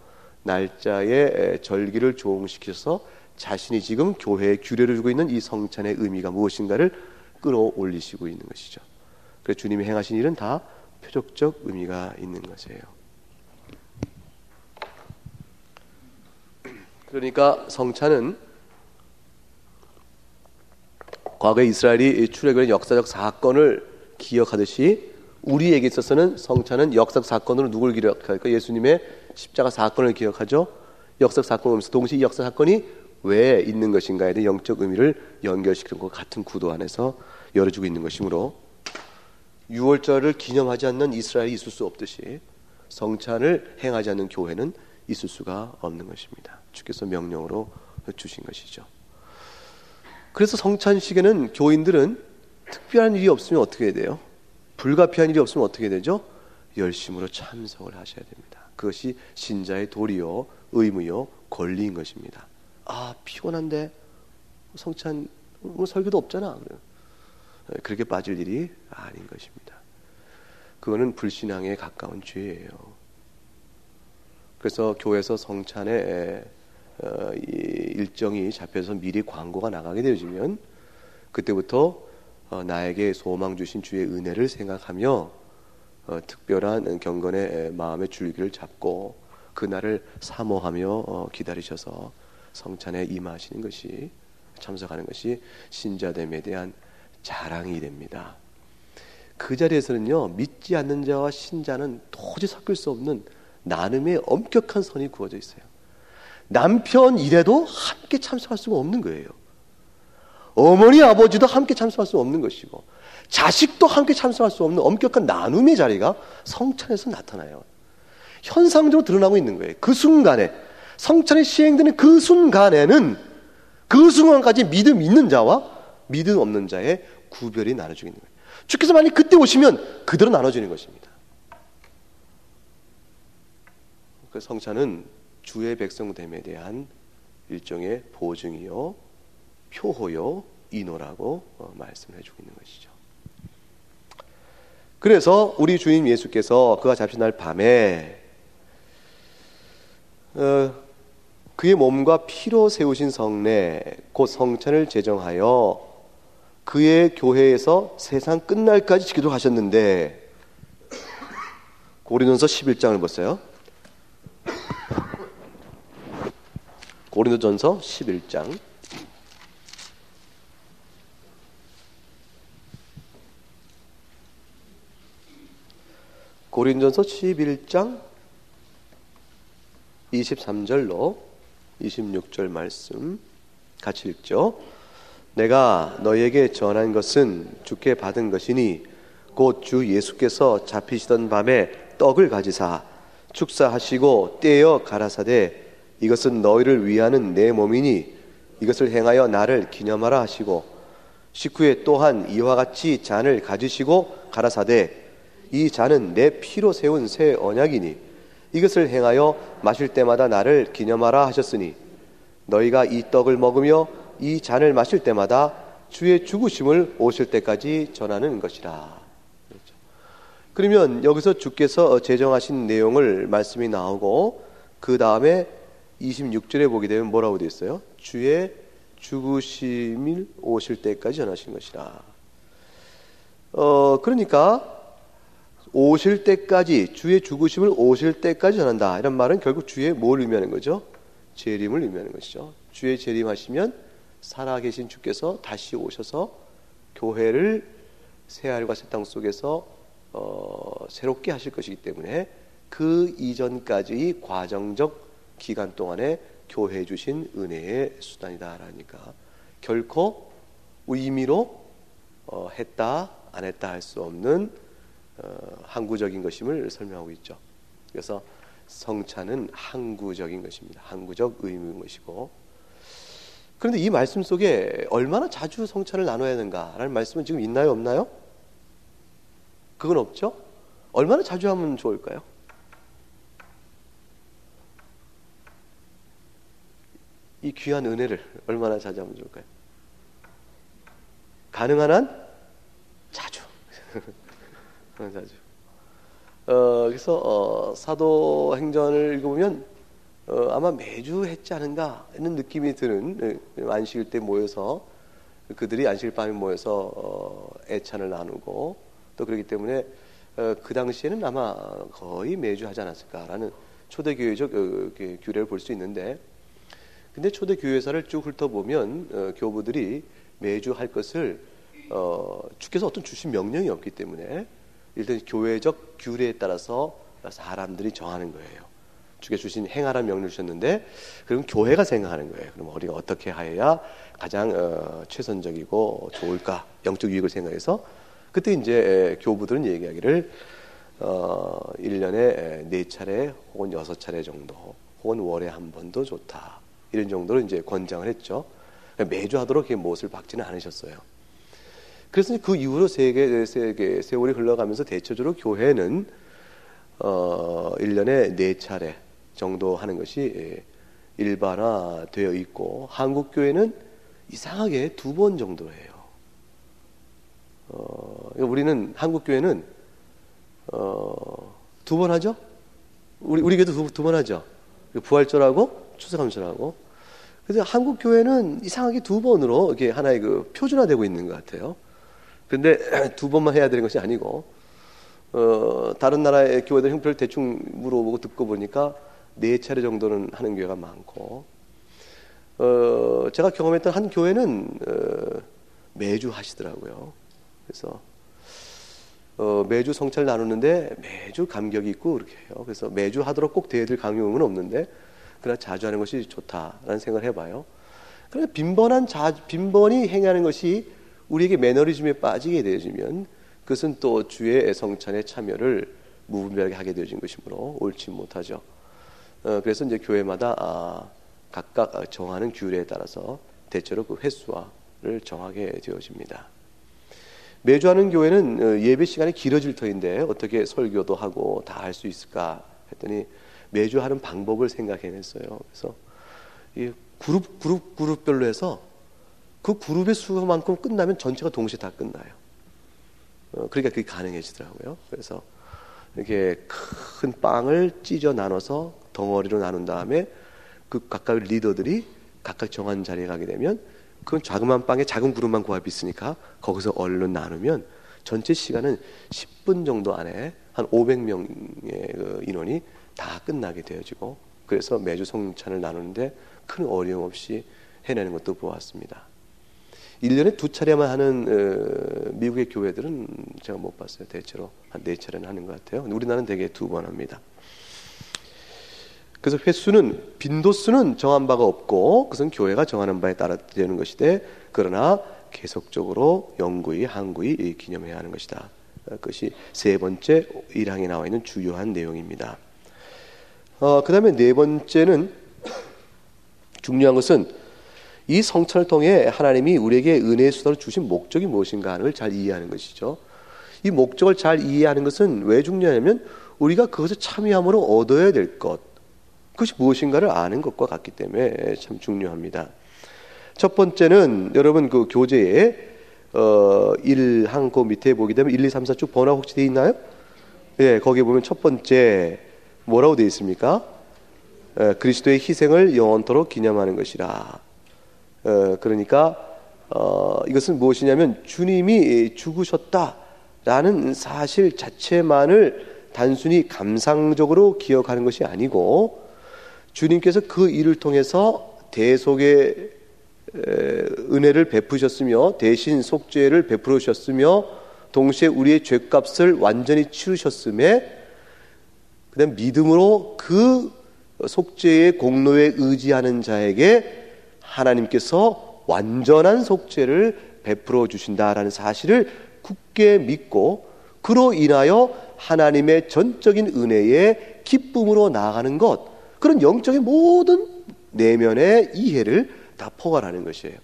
날짜의 절기를 조응시켜서 자신이 지금 교회에 규례를 주고 있는 이 성찬의 의미가 무엇인가를 끌어올리시고 있는 것이죠. 그래서 주님이 행하신 일은 다 표적적 의미가 있는 것이에요. 그러니까 성찬은 과거에 이스라엘이 출애굽의 역사적 사건을 기억하듯이 우리에게 있어서는 성찬은 역사적 사건으로 누굴 기억할까? 예수님의 십자가 사건을 기억하죠. 역사적 사건을 동시에 이 역사 사건이 왜 있는 것인가에 대한 영적 의미를 연결시키는 것 같은 구도 안에서 열어주고 있는 것이므로 유월절을 기념하지 않는 이스라엘이 있을 수 없듯이 성찬을 행하지 않는 교회는 있을 수가 없는 것입니다. 주께서 명령으로 주신 것이죠. 그래서 성찬식에는 교인들은 특별한 일이 없으면 어떻게 해야 돼요? 불가피한 일이 없으면 어떻게 되죠? 열심으로 참석을 하셔야 됩니다. 그것이 신자의 도리요, 의무요, 권리인 것입니다. 아, 피곤한데 성찬 설교도 없잖아. 그렇게 빠질 일이 아닌 것입니다. 그거는 불신앙에 가까운 죄예요. 그래서 교회에서 성찬의 일정이 잡혀서 미리 광고가 나가게 되어지면 그때부터 나에게 소망 주신 주의 은혜를 생각하며 특별한 경건의 마음의 줄기를 잡고 그날을 사모하며 기다리셔서 성찬에 임하시는 것이 참석하는 것이 신자됨에 대한 자랑이 됩니다. 그 자리에서는요 믿지 않는 자와 신자는 도저히 섞일 수 없는 나눔의 엄격한 선이 구워져 있어요. 남편 이래도 함께 참석할 수가 없는 거예요. 어머니 아버지도 함께 참석할 수 없는 것이고 자식도 함께 참석할 수 없는 엄격한 나눔의 자리가 성찬에서 나타나요. 현상적으로 드러나고 있는 거예요. 그 순간에 성찬이 시행되는 그 순간에는 그 순간까지 믿음 있는 자와 믿음 없는 자의 구별이 나눠지고 있는 거예요. 주께서 만약 그때 오시면 그대로 나눠지는 것입니다. 그 성찬은 주의 백성됨에 대한 일종의 보증이요 표호요 인호라고 말씀을 해주고 있는 것이죠. 그래서 우리 주님 예수께서 그가 잡힌 날 밤에 그의 몸과 피로 세우신 성례 곧 성찬을 제정하여 그의 교회에서 세상 끝날까지 지키도록 하셨는데, 고린도전서 11장을 보세요. 고린도전서 11장. 고린도전서 11장 23절로 26절 말씀 같이 읽죠. 내가 너희에게 전한 것은 주께 받은 것이니 곧 주 예수께서 잡히시던 밤에 떡을 가지사 축사하시고 떼어 가라사대 이것은 너희를 위하는 내 몸이니 이것을 행하여 나를 기념하라 하시고, 식후에 또한 이와 같이 잔을 가지시고 가라사대 이 잔은 내 피로 세운 새 언약이니 이것을 행하여 마실 때마다 나를 기념하라 하셨으니 너희가 이 떡을 먹으며 이 잔을 마실 때마다 주의 죽으심을 오실 때까지 전하는 것이라. 그렇죠. 그러면 여기서 주께서 제정하신 내용을 말씀이 나오고 그 다음에 26절에 보게 되면 뭐라고 되어 있어요? 주의 죽으심을 오실 때까지 전하신 것이라. 그러니까 오실 때까지, 주의 죽으심을 오실 때까지 전한다. 이런 말은 결국 주의 뭘 의미하는 거죠? 재림을 의미하는 것이죠. 주의 재림하시면 살아계신 주께서 다시 오셔서 교회를 새하늘과 새 땅 속에서 새롭게 하실 것이기 때문에 그 이전까지의 과정적 기간 동안에 교회에 주신 은혜의 수단이다라니까 결코 의미로 했다 안 했다 할 수 없는 항구적인 것임을 설명하고 있죠. 그래서 성찬은 항구적인 것입니다. 항구적 의무인 것이고, 그런데 이 말씀 속에 얼마나 자주 성찬을 나눠야 하는가라는 말씀은 지금 있나요, 없나요? 그건 없죠? 얼마나 자주 하면 좋을까요? 이 귀한 은혜를 얼마나 자주 하면 좋을까요? 가능한 한 자주. 자주. 그래서 사도행전을 읽어보면 아마 매주 했지 않은가 하는 느낌이 드는, 안식일 때 모여서 그들이 안식일 밤에 모여서 애찬을 나누고 또 그렇기 때문에 그 당시에는 아마 거의 매주 하지 않았을까라는 초대교회적 규례를 볼 수 있는데, 근데 초대교회사를 쭉 훑어보면 교부들이 매주 할 것을 주께서 어떤 주신 명령이 없기 때문에 일단 교회적 규례에 따라서 사람들이 정하는 거예요. 주께서 주신 행하라는 명령을 주셨는데 그럼 교회가 생각하는 거예요. 그럼 우리가 어떻게 하여야 가장 최선적이고 좋을까, 영적 유익을 생각해서 그때 이제 교부들은 얘기하기를 1년에 4차례 혹은 6차례 정도 혹은 월에 한 번도 좋다, 이런 정도로 이제 권장을 했죠. 매주 하도록 못을 박지는 않으셨어요. 그래서 그 이후로 세월이 흘러가면서 대체적으로 교회는 1년에 4차례 정도 하는 것이 일반화되어 있고, 한국 교회는 이상하게 2번 정도 해요. 우리는 한국 교회는 2번 하죠. 우리 교회도 2번 하죠. 부활절하고 추수감사절하고. 그래서 한국 교회는 이상하게 2번으로 이렇게 하나의 그 표준화되고 있는 것 같아요. 근데 2번만 해야 되는 것이 아니고, 다른 나라의 교회들 형편을 대충 물어보고 듣고 보니까 4차례 정도는 하는 교회가 많고, 제가 경험했던 한 교회는 매주 하시더라고요. 그래서 매주 성찬을 나누는데 매주 감격이 있고 그렇게 해요. 그래서 매주 하도록 꼭 대들 강요는 없는데 그러나 자주 하는 것이 좋다라는 생각을 해봐요. 그런데 빈번히 행하는 것이 우리에게 매너리즘에 빠지게 되어지면 그것은 또 주의 성찬의 참여를 무분별하게 하게 되어진 것이므로 옳지 못하죠. 그래서 이제 교회마다 각각 정하는 규례에 따라서 대체로 그 횟수화를 정하게 되어집니다. 매주 하는 교회는 예배 시간이 길어질 터인데 어떻게 설교도 하고 다 할 수 있을까 했더니 매주 하는 방법을 생각해냈어요. 그래서 이 그룹별로 해서 그 그룹의 수만큼 끝나면 전체가 동시에 다 끝나요. 그러니까 그게 가능해지더라고요. 그래서 이렇게 큰 빵을 찢어 나눠서 덩어리로 나눈 다음에 그 각각 리더들이 각각 정한 자리에 가게 되면 그건 자그마한 빵에 작은 그릇만 구할 수 있으니까 거기서 얼른 나누면 전체 시간은 10분 정도 안에 한 500명의 그 인원이 다 끝나게 되어지고, 그래서 매주 성찬을 나누는데 큰 어려움 없이 해내는 것도 보았습니다. 1년에 2차례만 하는 미국의 교회들은 제가 못 봤어요. 대체로 한 4차례는 하는 것 같아요. 우리나라는 대개 2번 합니다. 그래서 빈도수는 정한 바가 없고 그것은 교회가 정하는 바에 따라 되는 것이되, 그러나 계속적으로 영구히 항구히 기념해야 하는 것이다. 그것이 세 번째 1항에 나와 있는 주요한 내용입니다. 그 다음에 네 번째는 중요한 것은 이 성찬을 통해 하나님이 우리에게 은혜의 수다로 주신 목적이 무엇인가 하는 걸 잘 이해하는 것이죠. 이 목적을 잘 이해하는 것은 왜 중요하냐면 우리가 그것을 참여함으로 얻어야 될 것, 그것이 무엇인가를 아는 것과 같기 때문에 참 중요합니다. 첫 번째는 여러분 그 교재에 1항 그 밑에 보게 되면 1, 2, 3, 4 쭉 번호 혹시 되어 있나요? 예, 거기 보면 첫 번째 뭐라고 되어 있습니까? 그리스도의 희생을 영원토록 기념하는 것이라. 그러니까 이것은 무엇이냐면 주님이 죽으셨다라는 사실 자체만을 단순히 감상적으로 기억하는 것이 아니고, 주님께서 그 일을 통해서 대속의 은혜를 베푸셨으며 대신 속죄를 베풀어 주셨으며 동시에 우리의 죄값을 완전히 치르셨음에, 그다음 믿음으로 그 속죄의 공로에 의지하는 자에게 하나님께서 완전한 속죄를 베풀어 주신다라는 사실을 굳게 믿고, 그로 인하여 하나님의 전적인 은혜의 기쁨으로 나아가는 것, 그런 영적인 모든 내면의 이해를 다 포괄하는 것이에요.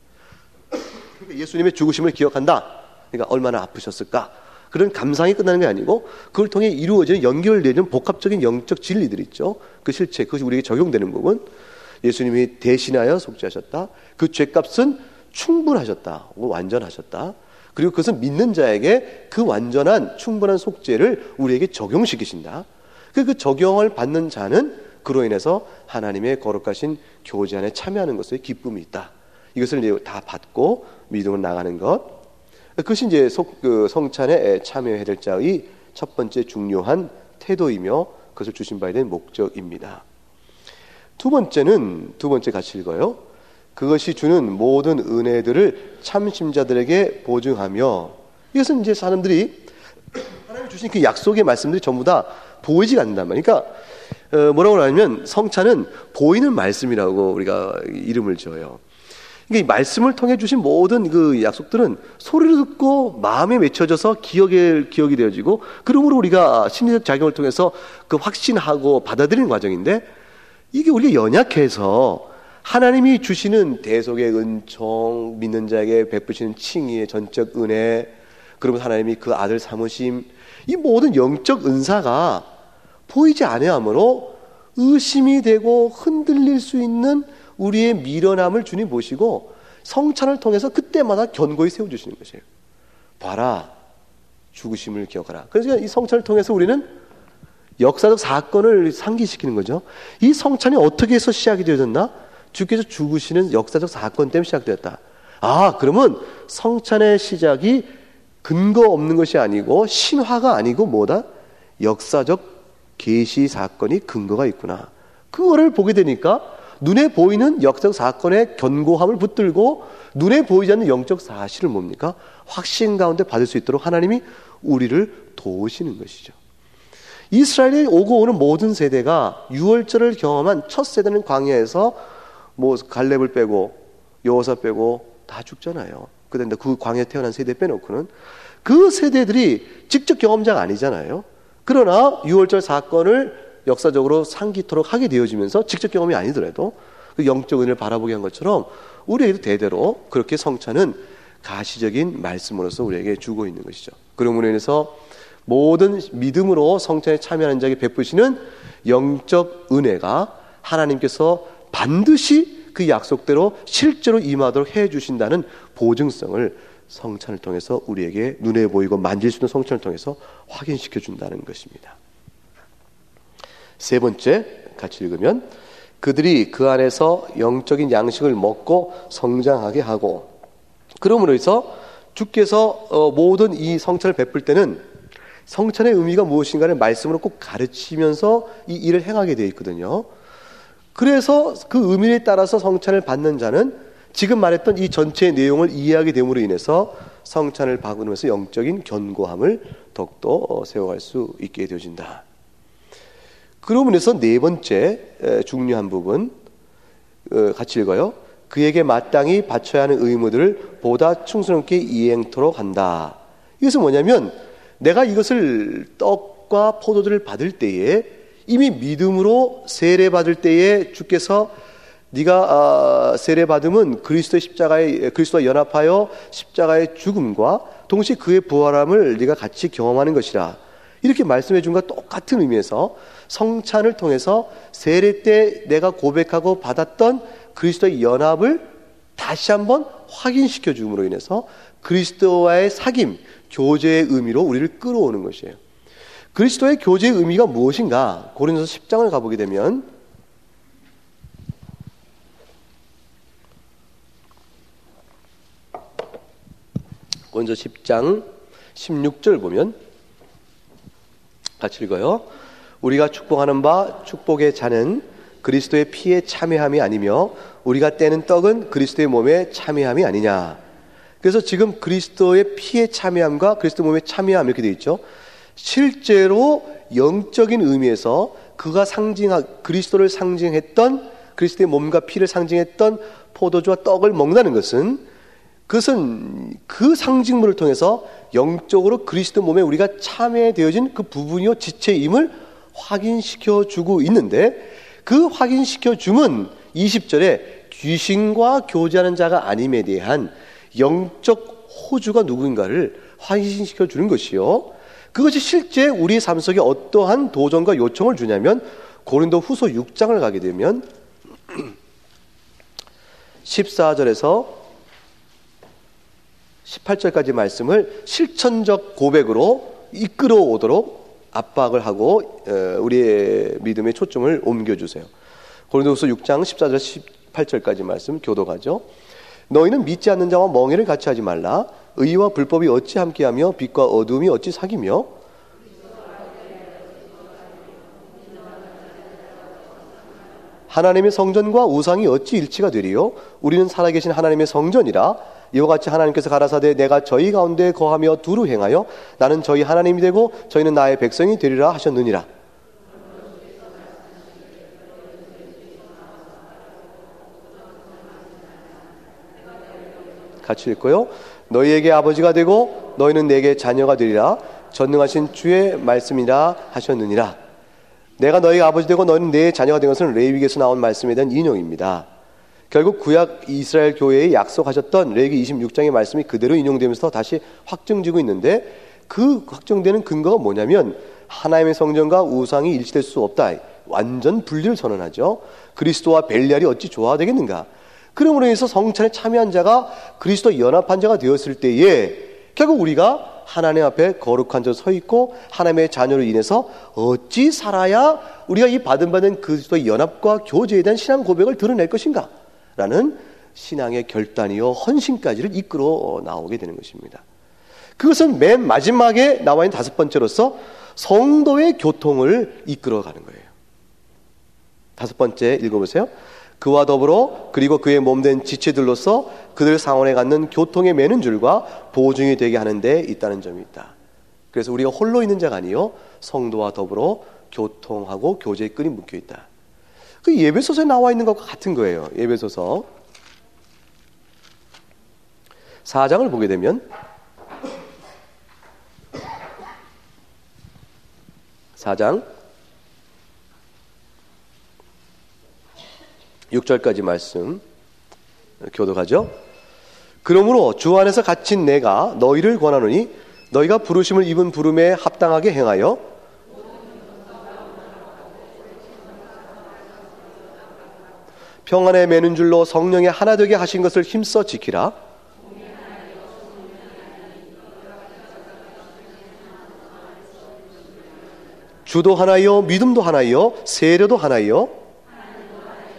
예수님의 죽으심을 기억한다. 그러니까 얼마나 아프셨을까, 그런 감상이 끝나는 게 아니고 그걸 통해 이루어지는 연결되는 복합적인 영적 진리들 있죠. 그 실체, 그것이 우리에게 적용되는 부분. 예수님이 대신하여 속죄하셨다. 그 죄값은 충분하셨다. 완전하셨다. 그리고 그것은 믿는 자에게 그 완전한 충분한 속죄를 우리에게 적용시키신다. 그 적용을 받는 자는 그로 인해서 하나님의 거룩하신 교제 안에 참여하는 것에 기쁨이 있다. 이것을 이제 다 받고 믿음으로 나가는 것. 그것이 이제 성찬에 참여해야 될 자의 첫 번째 중요한 태도이며 그것을 주신 바에 대한 목적입니다. 두 번째 같이 읽어요. 그것이 주는 모든 은혜들을 참심자들에게 보증하며, 이것은 이제 사람들이 하나님이 주신 그 약속의 말씀들이 전부 다 보이지 않는단 말이에요. 그러니까 뭐라고 하냐면 성찬은 보이는 말씀이라고 우리가 이름을 지어요. 그러니까 이 말씀을 통해 주신 모든 그 약속들은 소리를 듣고 마음에 맺혀져서 기억이 되어지고, 그러므로 우리가 심리적 작용을 통해서 그 확신하고 받아들이는 과정인데, 이게 우리가 연약해서 하나님이 주시는 대속의 은총, 믿는 자에게 베푸시는 칭의의 전적 은혜, 그러면 하나님이 그 아들 삼으심, 이 모든 영적 은사가 보이지 아니하므로 의심이 되고 흔들릴 수 있는 우리의 미련함을 주님 보시고 성찬을 통해서 그때마다 견고히 세워주시는 것이에요. 봐라, 죽으심을 기억하라. 그래서 이 성찬을 통해서 우리는 역사적 사건을 상기시키는 거죠. 이 성찬이 어떻게 해서 시작이 되어졌나? 주께서 죽으시는 역사적 사건 때문에 시작되었다. 그러면 성찬의 시작이 근거 없는 것이 아니고 신화가 아니고 뭐다? 역사적 계시 사건이 근거가 있구나. 그거를 보게 되니까 눈에 보이는 역사적 사건의 견고함을 붙들고 눈에 보이지 않는 영적 사실을 뭡니까? 확신 가운데 받을 수 있도록 하나님이 우리를 도우시는 것이죠. 이스라엘에 오고 오는 모든 세대가 유월절을 경험한 첫 세대는 광야에서 뭐 갈렙을 빼고 여호사 빼고 다 죽잖아요. 그런데 그 광야에 태어난 세대 빼놓고는 그 세대들이 직접 경험자가 아니잖아요. 그러나 유월절 사건을 역사적으로 상기토록 하게 되어지면서 직접 경험이 아니더라도 그 영적 은혜를 바라보게 한 것처럼 우리에게도 대대로 그렇게 성찬은 가시적인 말씀으로서 우리에게 주고 있는 것이죠. 그러므로 인해서 모든 믿음으로 성찬에 참여하는 자에게 베푸시는 영적 은혜가 하나님께서 반드시 그 약속대로 실제로 임하도록 해주신다는 보증성을 성찬을 통해서 우리에게 눈에 보이고 만질 수 있는 성찬을 통해서 확인시켜 준다는 것입니다. 세 번째 같이 읽으면 그들이 그 안에서 영적인 양식을 먹고 성장하게 하고, 그러므로 해서 주께서 모든 이 성찬을 베풀 때는 성찬의 의미가 무엇인가를 말씀으로 꼭 가르치면서 이 일을 행하게 되어 있거든요. 그래서 그 의미에 따라서 성찬을 받는 자는 지금 말했던 이 전체의 내용을 이해하게 됨으로 인해서 성찬을 받으면서 영적인 견고함을 더욱더 세워갈 수 있게 되어진다. 그러므로 해서 네 번째 중요한 부분 같이 읽어요. 그에게 마땅히 바쳐야 하는 의무들을 보다 충성스럽게 이행토록 한다. 이것은 뭐냐면 내가 이것을 떡과 포도주를 받을 때에 이미 믿음으로 세례받을 때에 주께서 네가 세례받음은 그리스도의 십자가의 그리스도와 연합하여 십자가의 죽음과 동시에 그의 부활함을 네가 같이 경험하는 것이라. 이렇게 말씀해 준 것과 똑같은 의미에서 성찬을 통해서 세례 때 내가 고백하고 받았던 그리스도의 연합을 다시 한번 확인시켜 줌으로 인해서 그리스도와의 사귐, 교제의 의미로 우리를 끌어오는 것이에요. 그리스도의 교제의 의미가 무엇인가? 고린도서 10장을 가보게 되면 고린도서 10장 16절 보면 같이 읽어요. 우리가 축복하는 바 축복의 잔은 그리스도의 피에 참여함이 아니며 우리가 떼는 떡은 그리스도의 몸에 참여함이 아니냐. 그래서 지금 그리스도의 피에 참여함과 그리스도 몸에 참여함 이렇게 되어 있죠. 실제로 영적인 의미에서 그가 그리스도를 상징했던 그리스도의 몸과 피를 상징했던 포도주와 떡을 먹는다는 것은 그것은 그 상징물을 통해서 영적으로 그리스도 몸에 우리가 참여되어진 그 부분이요 지체임을 확인시켜 주고 있는데, 그 확인시켜 줌은 20절에 귀신과 교제하는 자가 아님에 대한 영적 호주가 누구인가를 확인시켜 주는 것이요, 그것이 실제 우리의 삶 속에 어떠한 도전과 요청을 주냐면 고린도 후서 6장을 가게 되면 14절에서 18절까지 말씀을 실천적 고백으로 이끌어오도록 압박을 하고 우리의 믿음의 초점을 옮겨주세요. 고린도후서 6장 14절 18절까지 말씀 교독하죠. 너희는 믿지 않는 자와 멍에를 같이 하지 말라. 의와 불법이 어찌 함께하며 빛과 어둠이 어찌 사귀며 하나님의 성전과 우상이 어찌 일치가 되리요. 우리는 살아계신 하나님의 성전이라. 이와 같이 하나님께서 가라사대 내가 저희 가운데 거하며 두루 행하여 나는 저희 하나님이 되고 저희는 나의 백성이 되리라 하셨느니라. 같이 읽고요. 너희에게 아버지가 되고 너희는 내게 자녀가 되리라. 전능하신 주의 말씀이라 하셨느니라. 내가 너희 아버지 되고 너희는 내 자녀가 된 것은 레위기에서 나온 말씀에 대한 인용입니다. 결국 구약 이스라엘 교회에 약속하셨던 레위기 26장의 말씀이 그대로 인용되면서 다시 확정지고 있는데, 그 확정되는 근거가 뭐냐면 하나님의 성전과 우상이 일치될 수 없다. 완전 분리를 선언하죠. 그리스도와 벨리알이 어찌 조화되겠는가. 그러므로 인해서 성찬에 참여한 자가 그리스도 연합한 자가 되었을 때에 결국 우리가 하나님 앞에 거룩한 자로 서 있고 하나님의 자녀로 인해서 어찌 살아야 우리가 이 받은 그리스도의 연합과 교제에 대한 신앙 고백을 드러낼 것인가 라는 신앙의 결단이요 헌신까지를 이끌어 나오게 되는 것입니다. 그것은 맨 마지막에 나와 있는 다섯 번째로서 성도의 교통을 이끌어가는 거예요. 다섯 번째 읽어보세요. 그와 더불어 그리고 그의 몸된 지체들로서 그들 상원에 갖는 교통에 매는 줄과 보증이 되게 하는 데 있다는 점이 있다. 그래서 우리가 홀로 있는 자가 아니요 성도와 더불어 교통하고 교제의 끈이 묶여 있다. 그 예배소서에 나와 있는 것과 같은 거예요. 예배소서 4장을 보게 되면 4장 6절까지 말씀 교독하죠. 그러므로 주 안에서 갇힌 내가 너희를 권하노니 너희가 부르심을 입은 부름에 합당하게 행하여 평안에 매는 줄로 성령에 하나 되게 하신 것을 힘써 지키라. 주도 하나요 믿음도 하나요 세례도 하나요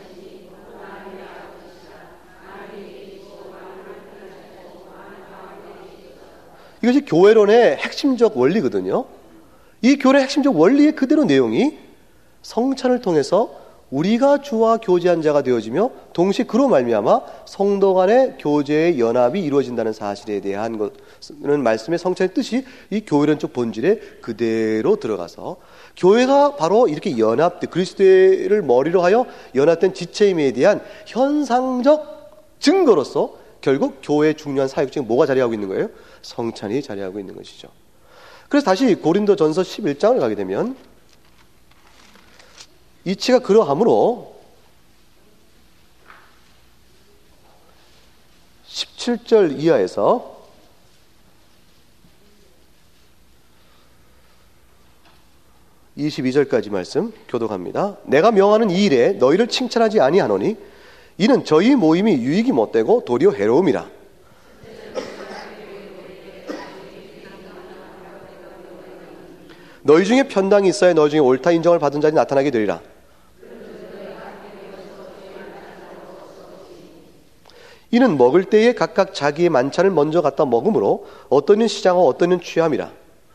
이것이 교회론의 핵심적 원리거든요. 이 교회의 핵심적 원리의 그대로 내용이 성찬을 통해서 우리가 주와 교제한 자가 되어지며 동시에 그로 말미암아 성도 간의 교제의 연합이 이루어진다는 사실에 대한 것은 말씀의 성찬의 뜻이 이 교회론적 본질에 그대로 들어가서 교회가 바로 이렇게 연합된 그리스도를 머리로 하여 연합된 지체임에 대한 현상적 증거로서 결국 교회의 중요한 사역중에 뭐가 자리하고 있는 거예요? 성찬이 자리하고 있는 것이죠. 그래서 다시 고린도전서 11장을 가게 되면 이치가 그러하므로 17절 이하에서 22절까지 말씀 교독합니다. 내가 명하는 이 일에 너희를 칭찬하지 아니하노니 이는 저희 모임이 유익이 못되고 도리어 해로움이라. 너희 중에 편당이 있어야 너희 중에 옳다 인정을 받은 자들이 나타나게 되리라. 이는 먹을 때에 각각 자기의 만찬을 먼저 갖다 먹으므로 어떤 이는 시장하고 어떤 이는 취함이라.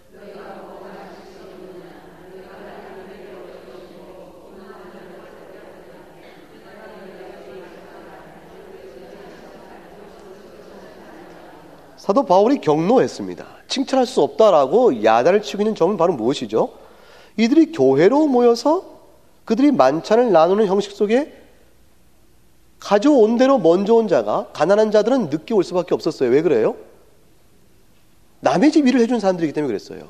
사도 바울이 경노했습니다. 칭찬할 수 없다라고 야단을 치고 있는 점은 바로 무엇이죠? 이들이 교회로 모여서 그들이 만찬을 나누는 형식 속에 가져온 대로 먼저 온 자가 가난한 자들은 늦게 올 수밖에 없었어요. 왜 그래요? 남의 집 일을 해준 사람들이기 때문에 그랬어요.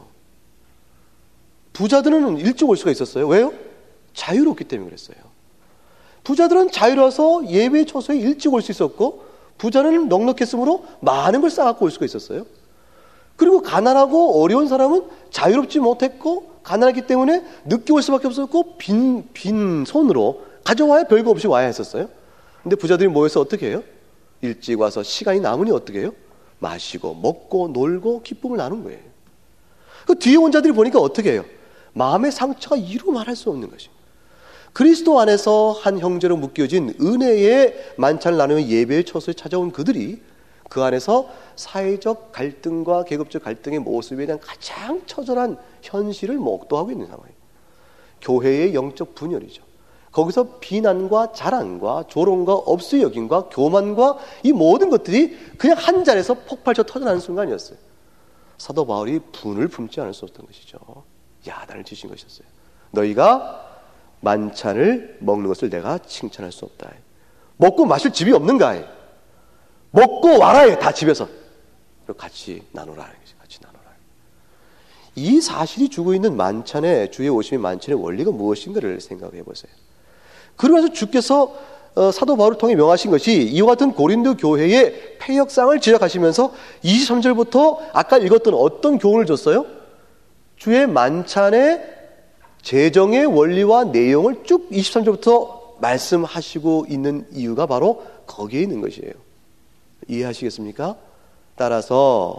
부자들은 일찍 올 수가 있었어요. 왜요? 자유롭기 때문에 그랬어요. 부자들은 자유로워서 예배 처소에 일찍 올 수 있었고 부자는 넉넉했으므로 많은 걸 싸갖고 올 수가 있었어요. 그리고 가난하고 어려운 사람은 자유롭지 못했고 가난하기 때문에 늦게 올 수밖에 없었고 빈 손으로 가져와야 별거 없이 와야 했었어요. 근데 부자들이 모여서 어떻게 해요? 일찍 와서 시간이 남으니 어떻게 해요? 마시고 먹고 놀고 기쁨을 나눈 거예요. 그 뒤에 온 자들이 보니까 어떻게 해요? 마음의 상처가 이루 말할 수 없는 것이에요. 그리스도 안에서 한 형제로 묶여진 은혜의 만찬을 나누며 예배의 처소에 찾아온 그들이 그 안에서 사회적 갈등과 계급적 갈등의 모습에 대한 가장 처절한 현실을 목도하고 있는 상황이에요. 교회의 영적 분열이죠. 거기서 비난과 자랑과 조롱과 업수 여김과 교만과 이 모든 것들이 그냥 한 자리에서 폭발쳐 터져나는 순간이었어요. 사도 바울이 분을 품지 않을 수 없던 것이죠. 야단을 치신 것이었어요. 너희가 만찬을 먹는 것을 내가 칭찬할 수 없다. 먹고 마실 집이 없는가? 먹고 와라. 다 집에서. 그리고 같이 나누라. 같이 나누라. 이 사실이 주고 있는 만찬의 주의 오심의 만찬의 원리가 무엇인가를 생각해 보세요. 그러면서 주께서 사도 바울을 통해 명하신 것이 이와 같은 고린도 교회의 폐역상을 지적하시면서 23절부터 아까 읽었던 어떤 교훈을 줬어요? 주의 만찬의 재정의 원리와 내용을 쭉 23절부터 말씀하시고 있는 이유가 바로 거기에 있는 것이에요. 이해하시겠습니까? 따라서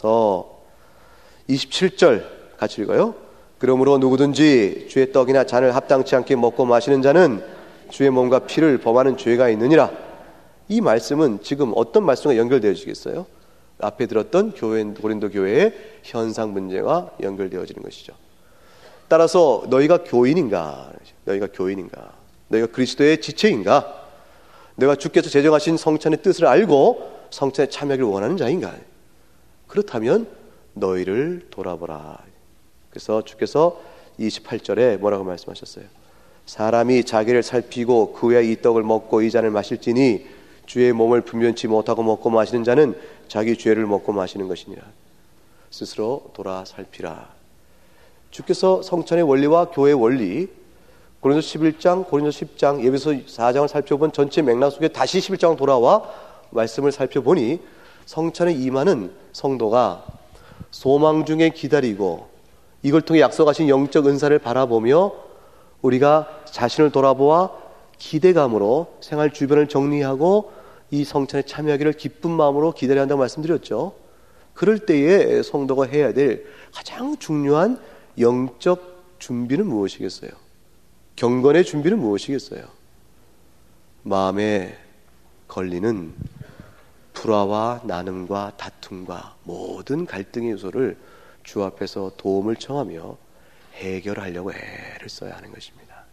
27절 같이 읽어요. 그러므로 누구든지 주의 떡이나 잔을 합당치 않게 먹고 마시는 자는 주의 몸과 피를 범하는 죄가 있느니라. 이 말씀은 지금 어떤 말씀과 연결되어지겠어요? 앞에 들었던 고린도 교회의 현상 문제와 연결되어지는 것이죠. 따라서 너희가 교인인가? 너희가 그리스도의 지체인가? 너희가 주께서 제정하신 성찬의 뜻을 알고 성찬에 참여하기를 원하는 자인가? 그렇다면 너희를 돌아보라. 그래서 주께서 28절에 뭐라고 말씀하셨어요? 사람이 자기를 살피고 그 후에 이 떡을 먹고 이 잔을 마실지니 주의 몸을 분변치 못하고 먹고 마시는 자는 자기 죄를 먹고 마시는 것이니라. 스스로 돌아 살피라. 주께서 성찬의 원리와 교회의 원리, 고린도 11장, 고린도 10장, 에베소 4장을 살펴본 전체 맥락 속에 다시 11장으로 돌아와 말씀을 살펴보니 성찬에 임하는 성도가 소망 중에 기다리고 이걸 통해 약속하신 영적 은사를 바라보며 우리가 자신을 돌아보아 기대감으로 생활 주변을 정리하고 이 성찬에 참여하기를 기쁜 마음으로 기다려야 한다고 말씀드렸죠. 그럴 때에 성도가 해야 될 가장 중요한 영적 준비는 무엇이겠어요? 경건의 준비는 무엇이겠어요? 마음에 걸리는 불화와 나눔과 다툼과 모든 갈등의 요소를 주 앞에서 도움을 청하며 해결하려고 애를 써야 하는 것입니다.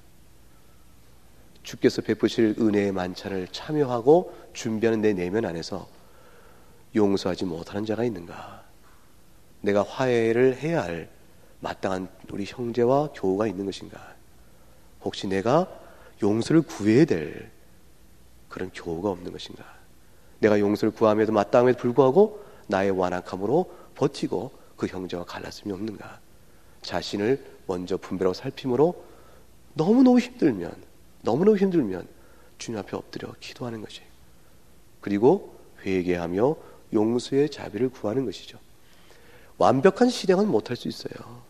주께서 베푸실 은혜의 만찬을 참여하고 준비하는 내 내면 안에서 용서하지 못하는 자가 있는가? 내가 화해를 해야 할 마땅한 우리 형제와 교우가 있는 것인가? 혹시 내가 용서를 구해야 될 그런 교우가 없는 것인가? 내가 용서를 구함에도 마땅함에도 불구하고 나의 완악함으로 버티고 그 형제와 갈랐음이 없는가? 자신을 먼저 분별하고 살핌으로 너무너무 힘들면 주님 앞에 엎드려 기도하는 것이, 그리고 회개하며 용서의 자비를 구하는 것이죠. 완벽한 실행은 못할 수 있어요.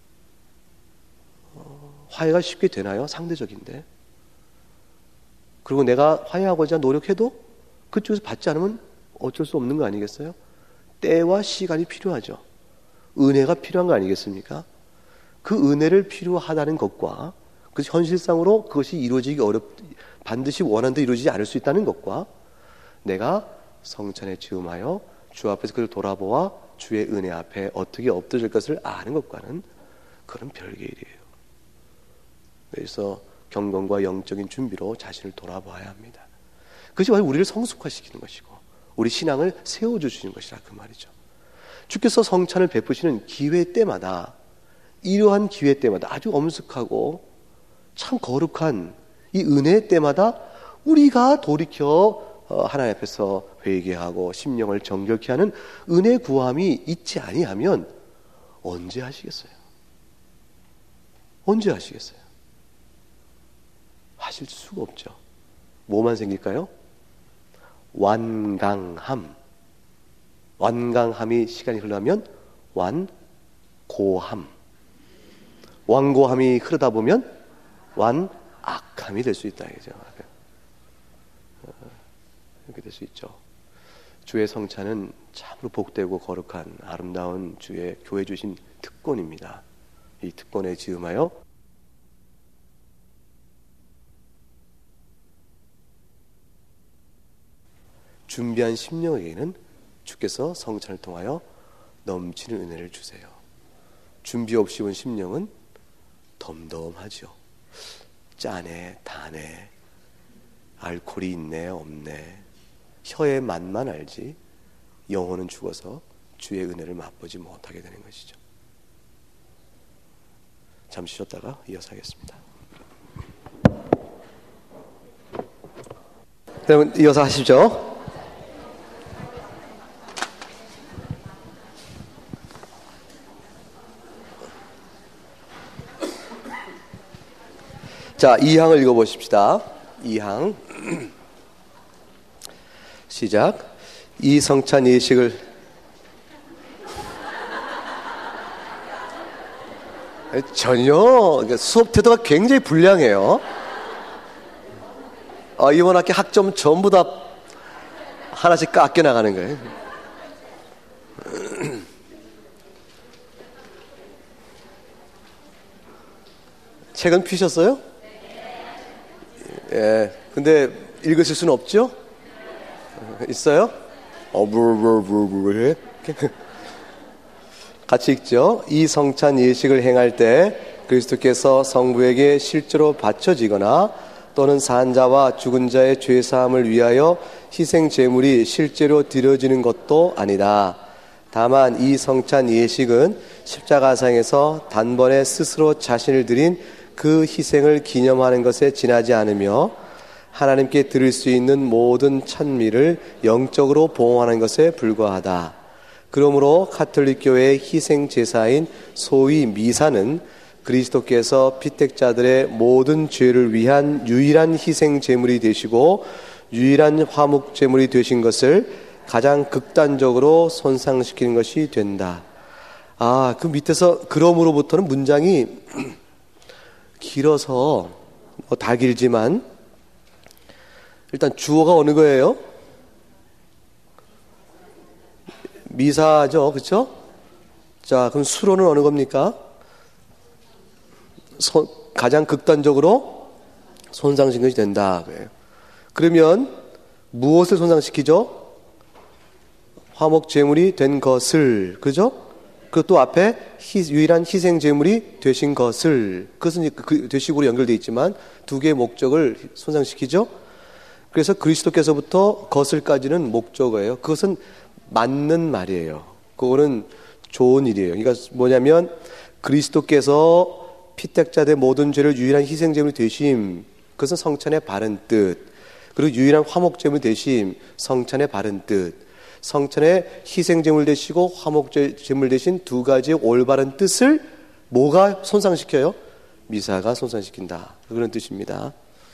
화해가 쉽게 되나요? 상대적인데. 그리고 내가 화해하고자 노력해도 그쪽에서 받지 않으면 어쩔 수 없는 거 아니겠어요? 때와 시간이 필요하죠. 은혜가 필요한 거 아니겠습니까? 그 은혜를 필요하다는 것과 그 현실상으로 그것이 이루어지기 반드시 원하는 대로 이루어지지 않을 수 있다는 것과 내가 성찬에 즈음하여 주 앞에서 그를 돌아보아 주의 은혜 앞에 어떻게 엎드릴 것을 아는 것과는 그런 별개의 일이에요. 그래서 경건과 영적인 준비로 자신을 돌아봐야 합니다. 그것이 바로 우리를 성숙화시키는 것이고 우리 신앙을 세워주시는 것이라 그 말이죠. 주께서 성찬을 베푸시는 기회 때마다, 이러한 기회 때마다 아주 엄숙하고 참 거룩한 이 은혜 때마다 우리가 돌이켜 하나님 앞에서 회개하고 심령을 정결케 하는 은혜 구함이 있지 아니하면 언제 하시겠어요? 언제 하시겠어요? 하실 수가 없죠. 뭐만 생길까요? 완강함이 시간이 흘러면 완고함, 완고함이 흐르다 보면 완악함이 될 수 있다 이거죠. 이렇게 될 수 있죠. 주의 성찬은 참으로 복되고 거룩한 아름다운 주의 교회 주신 특권입니다. 이 특권에 즈음하여 준비한 심령에게는 주께서 성찬을 통하여 넘치는 은혜를 주세요. 준비 없이 온 심령은 덤덤하죠. 짜네, 다네, 알코올이 있네, 없네. 혀의 맛만 알지 영혼은 죽어서 주의 은혜를 맛보지 못하게 되는 것이죠. 잠시 쉬었다가 이어서 하겠습니다. 여러분 이어서 하시죠. 자, 2항을 읽어보십시다. 2항 시작. 이 성찬 예식을 전혀 수업 태도가 굉장히 불량해요. 이번 학기 학점 전부 다 하나씩 깎여 나가는 거예요. 책은 피셨어요? 예, 근데 읽으실 수는 없죠? 있어요? 같이 읽죠. 이 성찬 예식을 행할 때 그리스도께서 성부에게 실제로 바쳐지거나 또는 산자와 죽은 자의 죄사함을 위하여 희생 제물이 실제로 드려지는 것도 아니다. 다만 이 성찬 예식은 십자가상에서 단번에 스스로 자신을 드린 그 희생을 기념하는 것에 지나지 않으며 하나님께 드릴 수 있는 모든 찬미를 영적으로 보호하는 것에 불과하다. 그러므로 가톨릭 교회의 희생 제사인 소위 미사는 그리스도께서 피택자들의 모든 죄를 위한 유일한 희생 제물이 되시고 유일한 화목 제물이 되신 것을 가장 극단적으로 손상시키는 것이 된다. 그 밑에서 그러므로부터는 문장이 길어서 다 길지만 일단 주어가 어느 거예요? 미사죠, 그렇죠? 자, 그럼 수로는 어느 겁니까? 가장 극단적으로 손상시킨 것이 된다. 그래요. 그러면 무엇을 손상시키죠? 화목 제물이 된 것을, 그죠? 그 또 앞에 유일한 희생 제물이 되신 것을, 그것은 그 되시고로 연결되어 있지만 두 개의 목적을 손상시키죠. 그래서 그리스도께서부터 것을까지는 목적어예요. 그것은 맞는 말이에요. 그거는 좋은 일이에요. 그러니까 뭐냐면 그리스도께서 피택자 된 모든 죄를 유일한 희생 제물이 되심, 그것은 성찬의 바른 뜻. 그리고 유일한 화목 제물 되심, 성찬의 바른 뜻. 성찬의 희생제물 되시고 화목제물 되신 두 가지의 올바른 뜻을 뭐가 손상시켜요? 미사가 손상시킨다. 그런 뜻입니다.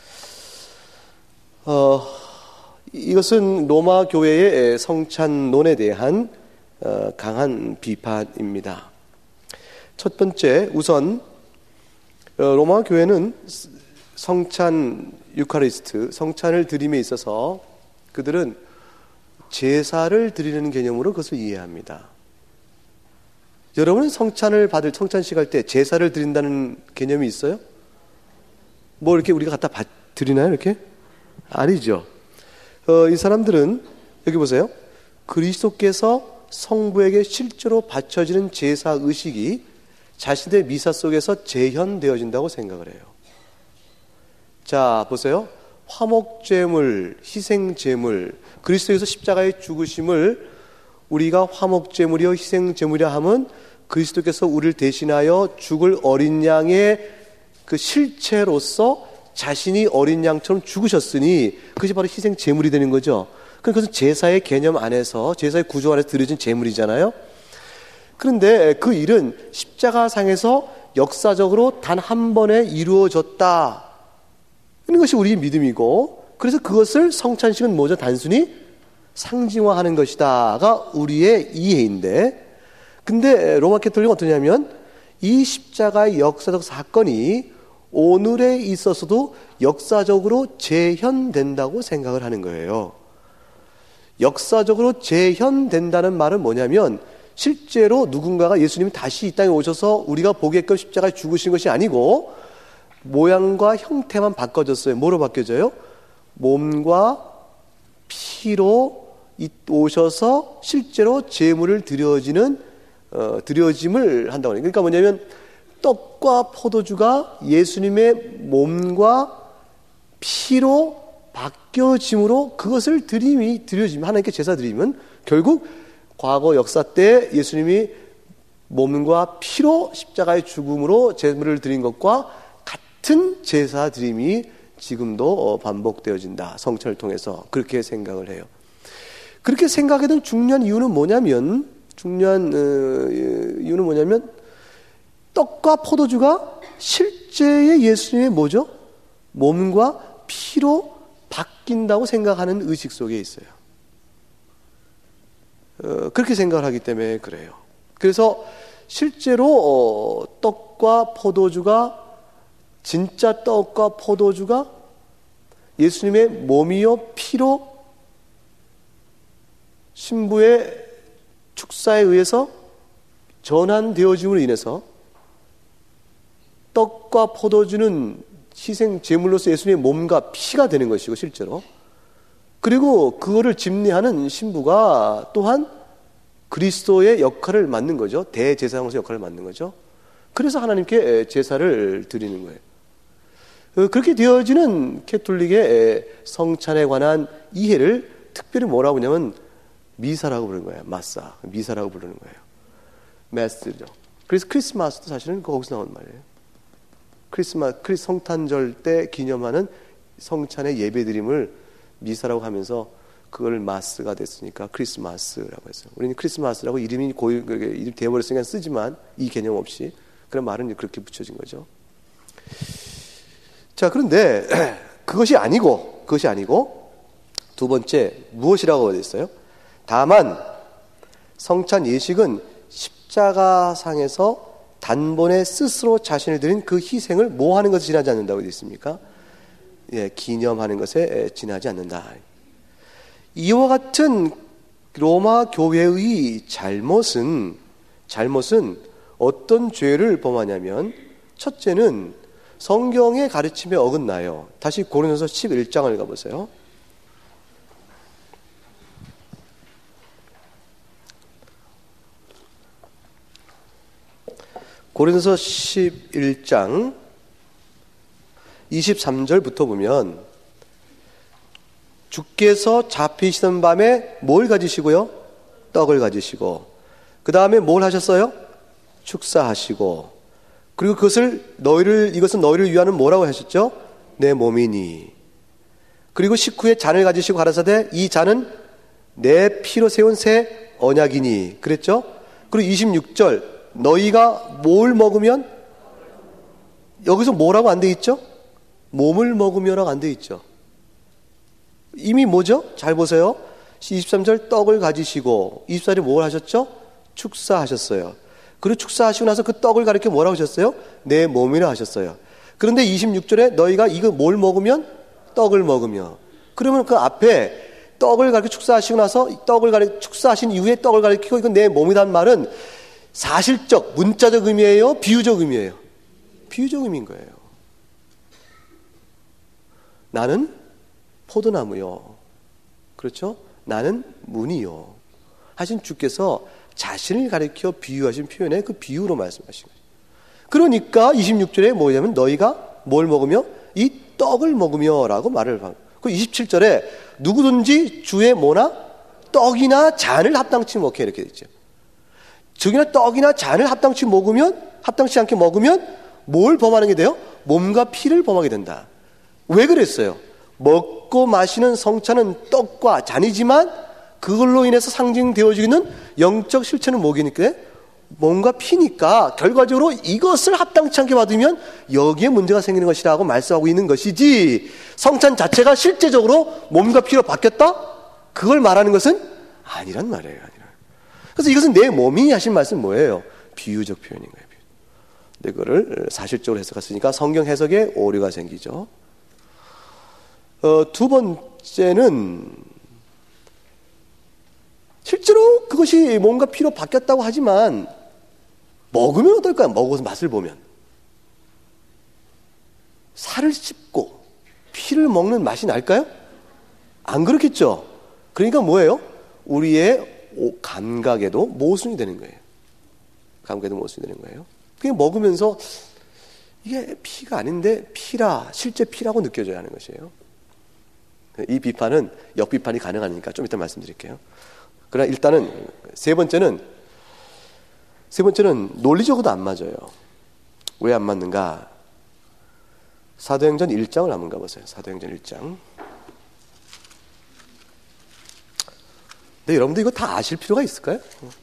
이것은 로마 교회의 성찬론에 대한 강한 비판입니다. 첫 번째, 우선 로마 교회는 성찬 유카리스트, 성찬을 드림에 있어서 그들은 제사를 드리는 개념으로 그것을 이해합니다. 여러분은 성찬을 받을 성찬식 할 때 제사를 드린다는 개념이 있어요? 뭐 이렇게 우리가 갖다 드리나요? 이렇게? 아니죠. 이 사람들은 여기 보세요. 그리스도께서 성부에게 실제로 바쳐지는 제사 의식이 자신의 미사 속에서 재현되어진다고 생각을 해요. 자, 보세요. 화목제물, 희생제물, 그리스도께서 십자가의 죽으심을 우리가 화목제물이요 희생제물이라 하면 그리스도께서 우리를 대신하여 죽을 어린 양의 그 실체로서 자신이 어린 양처럼 죽으셨으니 그것이 바로 희생제물이 되는 거죠. 그것은 제사의 개념 안에서, 제사의 구조 안에서 드려진 제물이잖아요. 그런데 그 일은 십자가상에서 역사적으로 단 한 번에 이루어졌다. 이런 것이 우리의 믿음이고, 그래서 그것을 성찬식은 뭐죠? 단순히 상징화하는 것이다가 우리의 이해인데, 근데 로마 캐톨릭은 어떠냐면 이 십자가의 역사적 사건이 오늘에 있어서도 역사적으로 재현된다고 생각을 하는 거예요. 역사적으로 재현된다는 말은 뭐냐면 실제로 누군가가 예수님이 다시 이 땅에 오셔서 우리가 보게끔 십자가에 죽으신 것이 아니고 모양과 형태만 바꿔졌어요. 뭐로 바뀌어져요? 몸과 피로 오셔서 실제로 제물을 드려짐을 한다고 해요. 그러니까 뭐냐면 떡과 포도주가 예수님의 몸과 피로 바뀌어짐으로 그것을 드려지면 하나님께 제사 드리면 결국 과거 역사 때 예수님이 몸과 피로 십자가의 죽음으로 제물을 드린 것과 같은 제사 드림이 지금도 반복되어진다. 성찬을 통해서 그렇게 생각을 해요. 그렇게 생각하게 된 중요한 이유는 뭐냐면 떡과 포도주가 실제의 예수님의 뭐죠? 몸과 피로 바뀐다고 생각하는 의식 속에 있어요. 그렇게 생각을 하기 때문에 그래요. 그래서 실제로 떡과 포도주가 진짜 떡과 포도주가 예수님의 몸이요 피로 신부의 축사에 의해서 전환되어짐으로 인해서 떡과 포도주는 희생 제물로서 예수님의 몸과 피가 되는 것이고 실제로, 그리고 그거를 집례하는 신부가 또한 그리스도의 역할을 맡는 거죠. 대제사장으로서 역할을 맡는 거죠. 그래서 하나님께 제사를 드리는 거예요. 그렇게 되어지는 캐톨릭의 성찬에 관한 이해를 특별히 뭐라고 하냐면 미사라고 부르는 거예요. 미사라고 부르는 거예요. 메스죠. 그래서 크리스마스도 사실은 거기서 나온 말이에요. 성탄절 때 기념하는 성찬의 예배드림을 미사라고 하면서 그걸 마스가 됐으니까 크리스마스라고 했어요. 우리는 크리스마스라고 이름이 이름 되어버렸으니까 쓰지만 이 개념 없이 그런 말은 그렇게 붙여진 거죠. 자, 그런데 그것이 아니고 두 번째 무엇이라고 되어 있어요? 다만 성찬 예식은 십자가상에서 단번에 스스로 자신을 드린 그 희생을 뭐 하는 것에 지나지 않는다고 되어 있습니까? 예, 기념하는 것에 지나지 않는다. 이와 같은 로마 교회의 잘못은 어떤 죄를 범하냐면 첫째는 성경의 가르침에 어긋나요. 다시 고린도서 11장을 가보세요. 고린도서 11장 23절부터 보면 주께서 잡히시던 밤에 뭘 가지시고요? 떡을 가지시고 그 다음에 뭘 하셨어요? 축사하시고 그리고 이것은 너희를 위하는 뭐라고 하셨죠? 내 몸이니. 그리고 식후에 잔을 가지시고 가라사대 이 잔은 내 피로 세운 새 언약이니 그랬죠? 그리고 26절 너희가 뭘 먹으면 여기서 뭐라고 안 돼 있죠? 몸을 먹으며라고 안 돼 있죠. 이미 뭐죠? 잘 보세요. 23절 떡을 가지시고 24절에 뭘 하셨죠? 축사하셨어요. 그리고 축사하시고 나서 그 떡을 가리켜 뭐라고 하셨어요? 내 몸이라 하셨어요. 그런데 26절에 너희가 이거 뭘 먹으면? 떡을 먹으며. 그러면 그 앞에 떡을 가리켜 축사하시고 나서 축사하신 이후에 떡을 가리키고 이건 내 몸이란 말은 사실적, 문자적 의미예요? 비유적 의미예요? 비유적 의미인 거예요. 나는 포도나무요. 그렇죠? 나는 문이요. 하신 주께서 자신을 가리켜 비유하신 표현에 그 비유로 말씀하신 거예요. 그러니까 26절에 뭐냐면 너희가 뭘 먹으며? 이 떡을 먹으며 라고 말을 하고 그 27절에 누구든지 주의 뭐나? 떡이나 잔을 합당치 먹게 이렇게 되죠. 즉이나 떡이나 잔을 합당치 않게 먹으면 뭘 범하는 게 돼요? 몸과 피를 범하게 된다. 왜 그랬어요? 먹고 마시는 성찬은 떡과 잔이지만 그걸로 인해서 상징되어지는 영적 실체는 뭐겠니까? 몸과 피니까 결과적으로 이것을 합당치 않게 받으면 여기에 문제가 생기는 것이라고 말씀하고 있는 것이지 성찬 자체가 실제적으로 몸과 피로 바뀌었다? 그걸 말하는 것은 아니란 말이에요. 그래서 이것은 내 몸이 하신 말씀 뭐예요? 비유적 표현인 거예요. 근데 그거를 사실적으로 해석했으니까 성경 해석에 오류가 생기죠. 두 번째는 실제로 그것이 몸과 피로 바뀌었다고 하지만 먹으면 어떨까요? 먹어서 맛을 보면 살을 씹고 피를 먹는 맛이 날까요? 안 그렇겠죠. 그러니까 뭐예요? 우리의 감각에도 모순이 되는 거예요. 감각에도 모순이 되는 거예요. 그냥 먹으면서 이게 피가 아닌데 실제 피라고 느껴져야 하는 것이에요. 이 비판은 역비판이 가능하니까 좀 이따 말씀드릴게요. 그러나 일단은 세 번째는 논리적으로도 안 맞아요. 왜 안 맞는가? 사도행전 1장을 한번 가보세요. 사도행전 1장. 근데 여러분들 이거 다 아실 필요가 있을까요?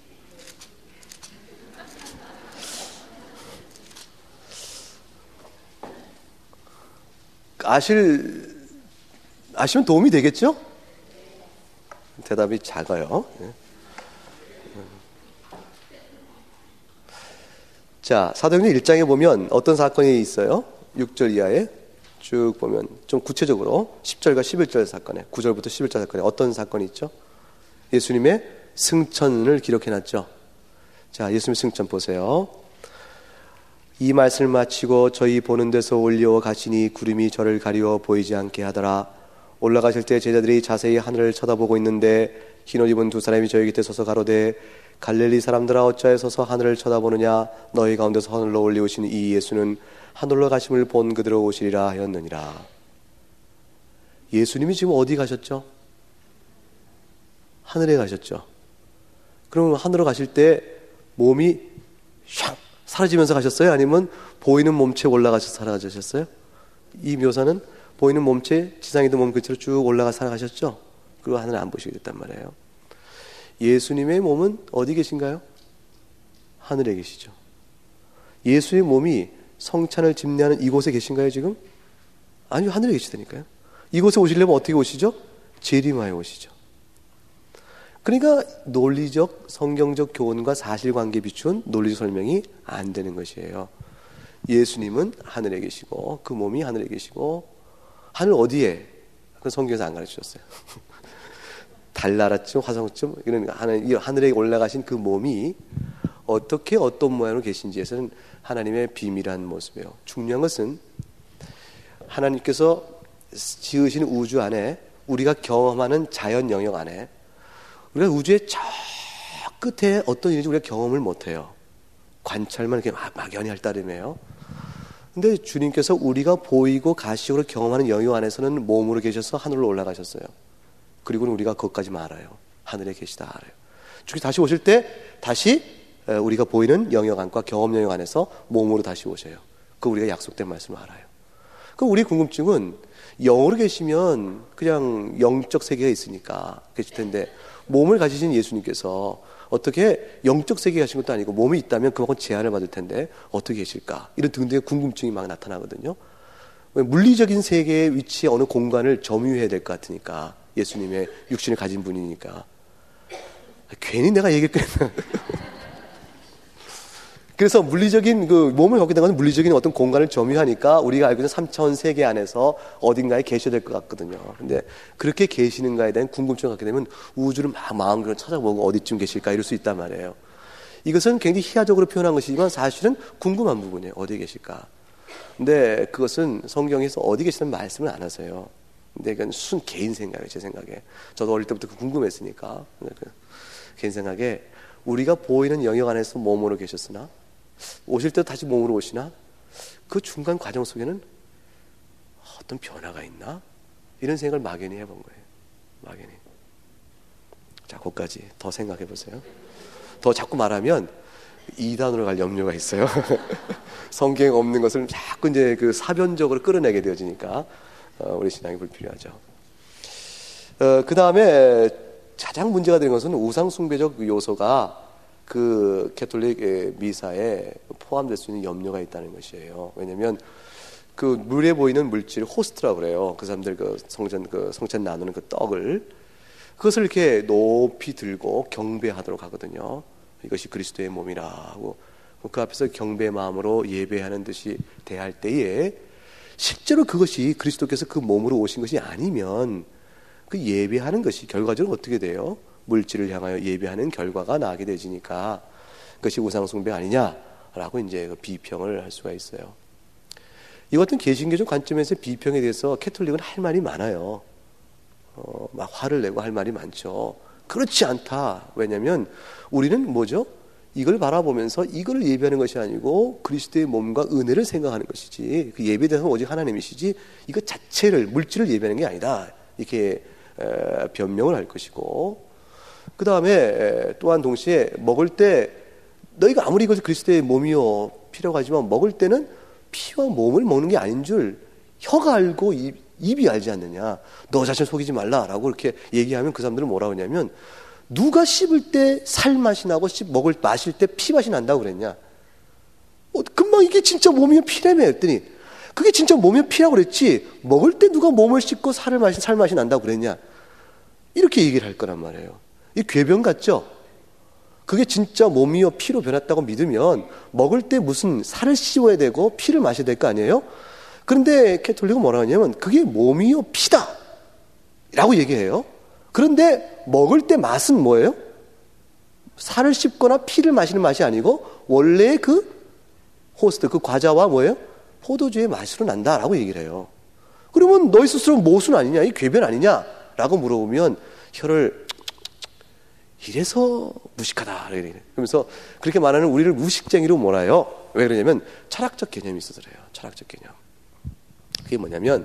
아시면 도움이 되겠죠? 대답이 작아요. 자, 사도행전 1장에 보면 어떤 사건이 있어요? 6절 이하에 쭉 보면 좀 구체적으로 10절과 11절 사건에 9절부터 11절 사건에 어떤 사건이 있죠? 예수님의 승천을 기록해놨죠. 자, 예수님의 승천 보세요. 이 말씀을 마치고 저희 보는 데서 올려 가시니 구름이 저를 가리워 보이지 않게 하더라. 올라가실 때 제자들이 자세히 하늘을 쳐다보고 있는데 흰옷 입은 두 사람이 저희 곁에 서서 가로되 갈릴리 사람들아 어찌하여 서서 하늘을 쳐다보느냐 너희 가운데서 하늘로 올리우신 이 예수는 하늘로 가심을 본 그대로 오시리라 하였느니라. 예수님이 지금 어디 가셨죠? 하늘에 가셨죠. 그러면 하늘로 가실 때 몸이 샥 사라지면서 가셨어요? 아니면 보이는 몸체 올라가셔서 살아가셨어요? 이 묘사는 보이는 몸체 지상에도 몸 그대로 쭉 올라가 살아가셨죠. 그리고 하늘을 안 보시게 됐단 말이에요. 예수님의 몸은 어디 계신가요? 하늘에 계시죠. 예수의 몸이 성찬을 집례하는 이곳에 계신가요 지금? 아니요, 하늘에 계시다니까요. 이곳에 오시려면 어떻게 오시죠? 재림하여 오시죠. 그러니까 논리적 성경적 교훈과 사실관계에 비춘 논리적 설명이 안 되는 것이에요. 예수님은 하늘에 계시고 그 몸이 하늘에 계시고 하늘 어디에? 그건 성경에서 안 가르쳐줬어요. 달나라쯤 화성쯤 이런 하늘에 올라가신 그 몸이 어떻게 어떤 모양으로 계신지에서는 하나님의 비밀한 모습이에요. 중요한 것은 하나님께서 지으신 우주 안에 우리가 경험하는 자연 영역 안에 우리가 우주의 저 끝에 어떤 일인지 우리가 경험을 못해요. 관찰만 이렇게 막연히 할 따름이에요. 근데 주님께서 우리가 보이고 가시적으로 경험하는 영역 안에서는 몸으로 계셔서 하늘로 올라가셨어요. 그리고는 우리가 그것까지만 알아요. 하늘에 계시다 알아요. 주님 다시 오실 때 다시 우리가 보이는 영역 안과 경험 영역 안에서 몸으로 다시 오셔요. 그 우리가 약속된 말씀을 알아요. 그럼 우리 궁금증은 영으로 계시면 그냥 영적 세계가 있으니까 계실 텐데 몸을 가지신 예수님께서 어떻게 영적 세계에 가신 것도 아니고 몸이 있다면 그만큼 제한을 받을 텐데 어떻게 계실까? 이런 등등의 궁금증이 막 나타나거든요. 물리적인 세계의 위치에 어느 공간을 점유해야 될 것 같으니까 예수님의 육신을 가진 분이니까 괜히 내가 얘기를 끊었나. 그래서 물리적인 그 몸을 갖게 된 것은 물리적인 어떤 공간을 점유하니까 우리가 알고 있는 3차원 세계 안에서 어딘가에 계셔야 될 것 같거든요. 근데 그렇게 계시는가에 대한 궁금증을 갖게 되면 우주를 막 마음으로 찾아보고 어디쯤 계실까 이럴 수 있단 말이에요. 이것은 굉장히 희화적으로 표현한 것이지만 사실은 궁금한 부분이에요. 어디에 계실까? 근데 그것은 성경에서 어디 계시다는 말씀을 안 하세요. 근데 이건 순 개인 생각이에요. 제 생각에. 저도 어릴 때부터 궁금했으니까. 개인 생각에 우리가 보이는 영역 안에서 몸으로 계셨으나 오실 때 다시 몸으로 오시나? 그 중간 과정 속에는 어떤 변화가 있나? 이런 생각을 막연히 해본 거예요. 막연히. 자, 거기까지 더 생각해 보세요. 더 자꾸 말하면 이단으로 갈 염려가 있어요. 성경에 없는 것을 자꾸 이제 그 사변적으로 끌어내게 되어지니까 우리 신앙이 불필요하죠. 그 다음에 가장 문제가 되는 것은 우상숭배적 요소가 그 캐톨릭 미사에 포함될 수 있는 염려가 있다는 것이에요. 왜냐하면 그 물에 보이는 물질 호스트라고 그래요. 그 사람들 그 성찬 나누는 그 떡을 그것을 이렇게 높이 들고 경배하도록 하거든요. 이것이 그리스도의 몸이라 하고 그 앞에서 경배의 마음으로 예배하는 듯이 대할 때에 실제로 그것이 그리스도께서 그 몸으로 오신 것이 아니면 그 예배하는 것이 결과적으로 어떻게 돼요? 물질을 향하여 예배하는 결과가 나게 되지니까 그것이 우상숭배 아니냐라고 이제 비평을 할 수가 있어요. 이 같은 개신교적 관점에서 비평에 대해서 캐톨릭은 할 말이 많아요. 막 화를 내고 할 말이 많죠. 그렇지 않다. 왜냐하면 우리는 뭐죠? 이걸 바라보면서 이걸 예배하는 것이 아니고 그리스도의 몸과 은혜를 생각하는 것이지 그 예배 대상은 오직 하나님이시지 이것 자체를 물질을 예배하는 게 아니다. 이렇게 변명을 할 것이고 그 다음에 또한 동시에 먹을 때 너희가 아무리 이것이 그리스도의 몸이요 피라고 하지만 먹을 때는 피와 몸을 먹는 게 아닌 줄 혀가 알고 입이 알지 않느냐. 너 자신 속이지 말라라고 이렇게 얘기하면 그 사람들은 뭐라고 하냐면 누가 씹을 때 살 맛이 나고 마실 때 피 맛이 난다고 그랬냐. 금방 이게 진짜 몸이면 피라며 했더니 그게 진짜 몸이면 피라고 그랬지 먹을 때 누가 몸을 씹고 살 맛이 난다고 그랬냐. 이렇게 얘기를 할 거란 말이에요. 이 궤변 같죠? 그게 진짜 몸이요 피로 변했다고 믿으면 먹을 때 무슨 살을 씹어야 되고 피를 마셔야 될 거 아니에요? 그런데 캐톨릭은 뭐라고 하냐면 그게 몸이요 피다 라고 얘기해요. 그런데 먹을 때 맛은 뭐예요? 살을 씹거나 피를 마시는 맛이 아니고 원래 그 호스트 그 과자와 뭐예요? 포도주의 맛으로 난다라고 얘기를 해요. 그러면 너희 스스로 모순 아니냐? 이 궤변 아니냐? 라고 물어보면 혀를 이래서 무식하다. 그러면서 그렇게 말하는 우리를 무식쟁이로 몰아요. 왜 그러냐면 철학적 개념이 있어서 그래요. 철학적 개념. 그게 뭐냐면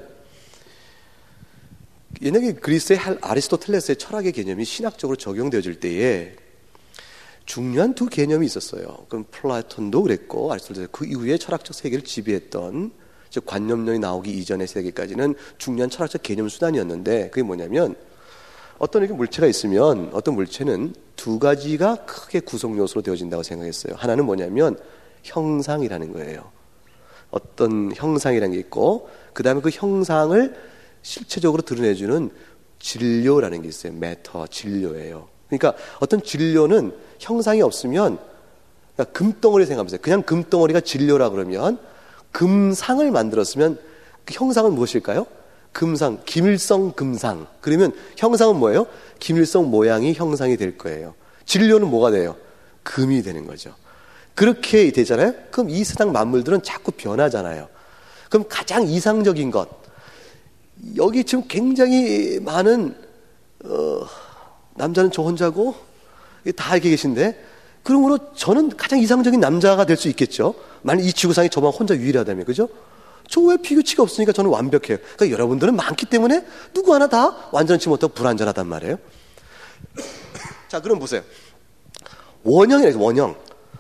옛날에 그리스의 아리스토텔레스의 철학의 개념이 신학적으로 적용되어질 때에 중요한 두 개념이 있었어요. 그럼 플라톤도 그랬고 아리스토텔레스 그 이후에 철학적 세계를 지배했던 즉 관념론이 나오기 이전의 세계까지는 중요한 철학적 개념 수단이었는데 그게 뭐냐면 어떤 이렇게 물체가 있으면 어떤 물체는 두 가지가 크게 구성 요소로 되어진다고 생각했어요. 하나는 뭐냐면 형상이라는 거예요. 어떤 형상이라는 게 있고 그 다음에 그 형상을 실체적으로 드러내주는 진료라는 게 있어요. 매터, 진료예요. 그러니까 어떤 진료는 형상이 없으면 그러니까 금덩어리 생각해보세요. 그냥 금덩어리가 진료라 그러면 금상을 만들었으면 그 형상은 무엇일까요? 금상, 김일성 금상. 그러면 형상은 뭐예요? 김일성 모양이 형상이 될 거예요. 진료는 뭐가 돼요? 금이 되는 거죠. 그렇게 되잖아요. 그럼 이 세상 만물들은 자꾸 변하잖아요. 그럼 가장 이상적인 것 여기 지금 굉장히 많은 남자는 저 혼자고 다 이렇게 계신데 그러므로 저는 가장 이상적인 남자가 될 수 있겠죠. 만약 이 지구상에 저만 혼자 유일하다면, 그죠? 저 왜 비교치가 없으니까 저는 완벽해요. 그러니까 여러분들은 많기 때문에 누구 하나 다 완전치 못하고 불완전하단 말이에요. 자, 그럼 보세요. 원형이래요, 원형.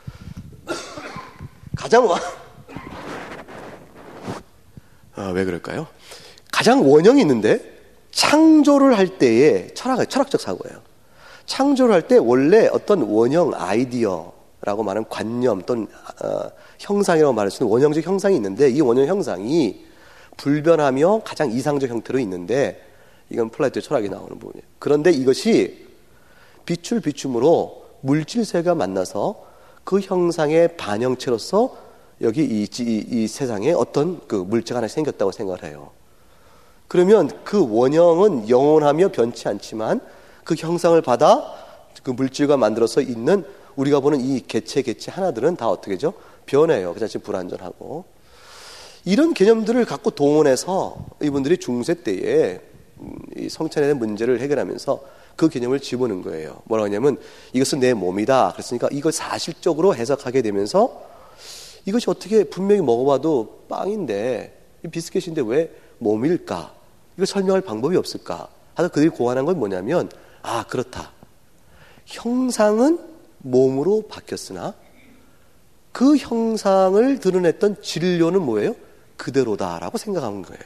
가장 왜 그럴까요? 가장 원형이 있는데, 창조를 할 때의 철학적 사고예요. 창조를 할 때 원래 어떤 원형 아이디어라고 말하는 관념 또는 형상이라고 말할 수 있는 원형적 형상이 있는데, 이 원형 형상이 불변하며 가장 이상적 형태로 있는데, 이건 플라토의 철학이 나오는 부분이에요. 그런데 이것이 빛줄 비춤으로 물질세가 만나서 그 형상의 반영체로서 여기 이 세상에 어떤 그 물체가 하나 생겼다고 생각을 해요. 그러면 그 원형은 영원하며 변치 않지만 그 형상을 받아 그 물질과 만들어서 있는 우리가 보는 이 개체 하나들은 다 어떻게 죠? 변해요. 그 자체 불완전하고. 이런 개념들을 갖고 동원해서 이분들이 중세 때에 이 성찬에 대한 문제를 해결하면서 그 개념을 집어넣은 거예요. 뭐라고 하냐면 이것은 내 몸이다. 그랬으니까 이걸 사실적으로 해석하게 되면서 이것이 어떻게 분명히 먹어봐도 빵인데 비스켓인데 왜 몸일까? 이걸 설명할 방법이 없을까? 하여서 그들이 고안한 건 뭐냐면 그렇다. 형상은 몸으로 바뀌었으나 그 형상을 드러냈던 진료는 뭐예요? 그대로다라고 생각한 거예요.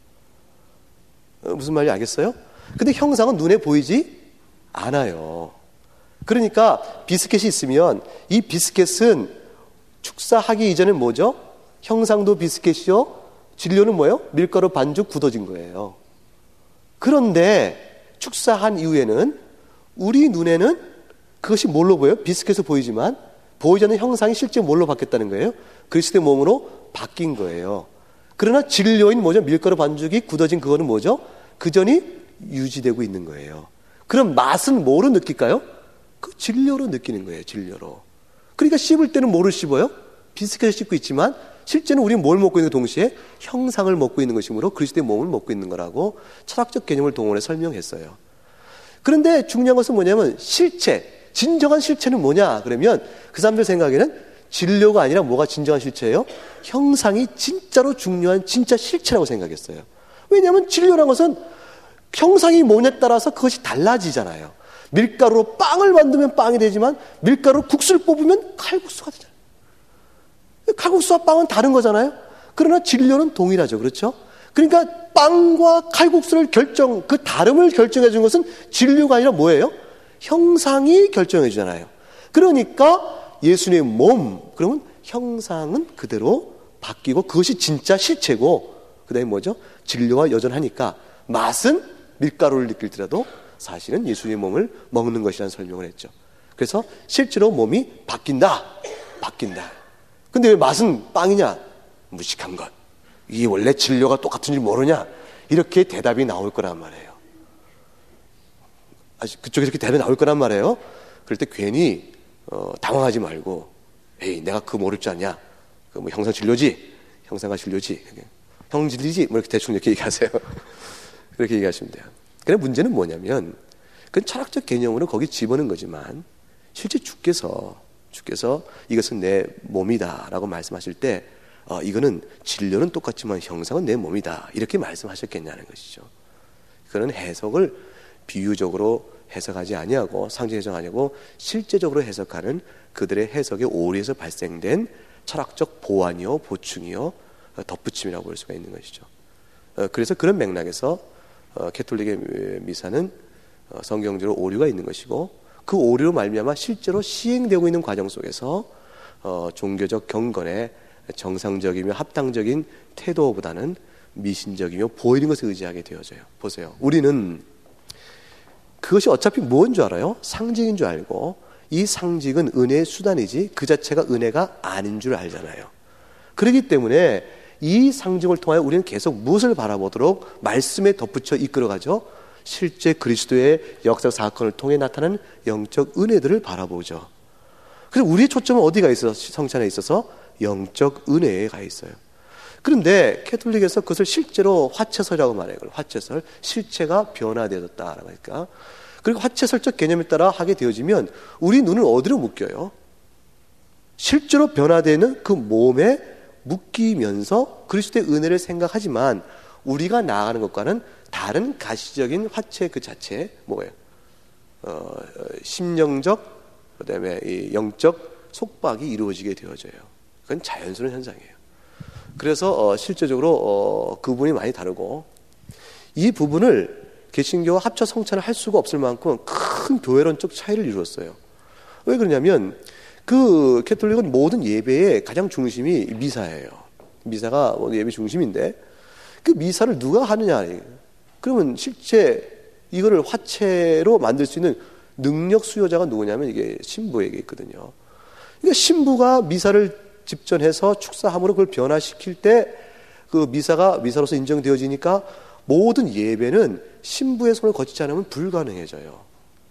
무슨 말인지 알겠어요? 근데 형상은 눈에 보이지 않아요. 그러니까 비스켓이 있으면 이 비스켓은 축사하기 이전엔 뭐죠? 형상도 비스켓이요. 진료는 뭐예요? 밀가루 반죽 굳어진 거예요. 그런데 축사한 이후에는 우리 눈에는 그것이 뭘로 보여요? 비스켓으로 보이지만 보이지 않는 형상이 실제 뭘로 바뀌었다는 거예요? 그리스도의 몸으로 바뀐 거예요. 그러나 진료인 뭐죠? 밀가루 반죽이 굳어진 그거는 뭐죠? 그 전이 유지되고 있는 거예요. 그럼 맛은 뭐로 느낄까요? 그 진료로 느끼는 거예요. 진료로. 그러니까 씹을 때는 뭐를 씹어요? 비스켓을 씹고 있지만 실제는 우리는 뭘 먹고 있는 동시에 형상을 먹고 있는 것이므로 그리스도의 몸을 먹고 있는 거라고 철학적 개념을 동원해 설명했어요. 그런데 중요한 것은 뭐냐면 실체, 진정한 실체는 뭐냐? 그러면 그 사람들 생각에는 진료가 아니라 뭐가 진정한 실체예요? 형상이 진짜로 중요한 진짜 실체라고 생각했어요. 왜냐하면 진료라는 것은 형상이 뭐냐에 따라서 그것이 달라지잖아요. 밀가루로 빵을 만들면 빵이 되지만 밀가루 국수를 뽑으면 칼국수가 되잖아요. 칼국수와 빵은 다른 거잖아요. 그러나 진료는 동일하죠. 그렇죠? 그러니까 빵과 칼국수를 그 다름을 결정해 준 것은 진료가 아니라 뭐예요? 형상이 결정해 주잖아요. 그러니까 예수님의 몸, 그러면 형상은 그대로 바뀌고 그것이 진짜 실체고 그 다음에 뭐죠? 진료와 여전하니까 맛은 밀가루를 느낄지라도 사실은 예수님의 몸을 먹는 것이라는 설명을 했죠. 그래서 실제로 몸이 바뀐다. 근데 왜 맛은 빵이냐? 무식한 것. 이게 원래 진료가 똑같은 줄 모르냐? 이렇게 대답이 나올 거란 말이에요. 그쪽에서 이렇게 대답이 나올 거란 말이에요. 그럴 때 괜히 당황하지 말고 에이 내가 그거 모를 줄 아냐? 그 뭐 형상 진료지? 형상과 진료지? 형 진리지? 뭐 이렇게 대충 이렇게 얘기하세요. 그렇게 얘기하시면 돼요. 그래 문제는 뭐냐면 그건 철학적 개념으로 거기 집어넣은 거지만 실제 주께서 이것은 내 몸이다라고 말씀하실 때 이거는 진료는 똑같지만 형상은 내 몸이다 이렇게 말씀하셨겠냐는 것이죠. 그런 해석을 비유적으로 해석하지 아니하고 상징 해석하냐고 실제적으로 해석하는 그들의 해석의 오류에서 발생된 철학적 보완이요 보충이요 덧붙임이라고 볼 수가 있는 것이죠. 그래서 그런 맥락에서 캐톨릭의 미사는 성경적으로 오류가 있는 것이고 그 오류로 말미암아 실제로 시행되고 있는 과정 속에서 종교적 경건의 정상적이며 합당적인 태도보다는 미신적이며 보이는 것을 의지하게 되어져요. 보세요. 우리는 그것이 어차피 뭔 줄 알아요? 상징인 줄 알고 이 상징은 은혜의 수단이지 그 자체가 은혜가 아닌 줄 알잖아요. 그렇기 때문에 이 상징을 통하여 우리는 계속 무엇을 바라보도록 말씀에 덧붙여 이끌어가죠? 실제 그리스도의 역사 사건을 통해 나타나는 영적 은혜들을 바라보죠. 그래서 우리의 초점은 어디가 있어서 성찬에 있어서 영적 은혜에 가 있어요. 그런데 캐톨릭에서 그것을 실제로 화채설이라고 말해요. 화채설, 실체가 변화되었다라고 하니까. 그리고 화채설적 개념에 따라 하게 되어지면 우리 눈은 어디로 묶여요? 실제로 변화되는 그 몸에 묶이면서 그리스도의 은혜를 생각하지만 우리가 나아가는 것과는 다른 가시적인 화체 그 자체 뭐예요? 심령적 그다음에 이 영적 속박이 이루어지게 되어져요. 그건 자연스러운 현상이에요. 그래서 실제적으로 그분이 많이 다르고 이 부분을 개신교와 합쳐 성찬을 할 수가 없을 만큼 큰 교회론적 차이를 이루었어요. 왜 그러냐면 그 캐톨릭은 모든 예배의 가장 중심이 미사예요. 미사가 예배 중심인데 그 미사를 누가 하느냐? 그러면 실제 이거를 화체로 만들 수 있는 능력 수요자가 누구냐면 이게 신부에게 있거든요. 그러니까 신부가 미사를 집전해서 축사함으로 그걸 변화시킬 때 그 미사가 미사로서 인정되어지니까 모든 예배는 신부의 손을 거치지 않으면 불가능해져요.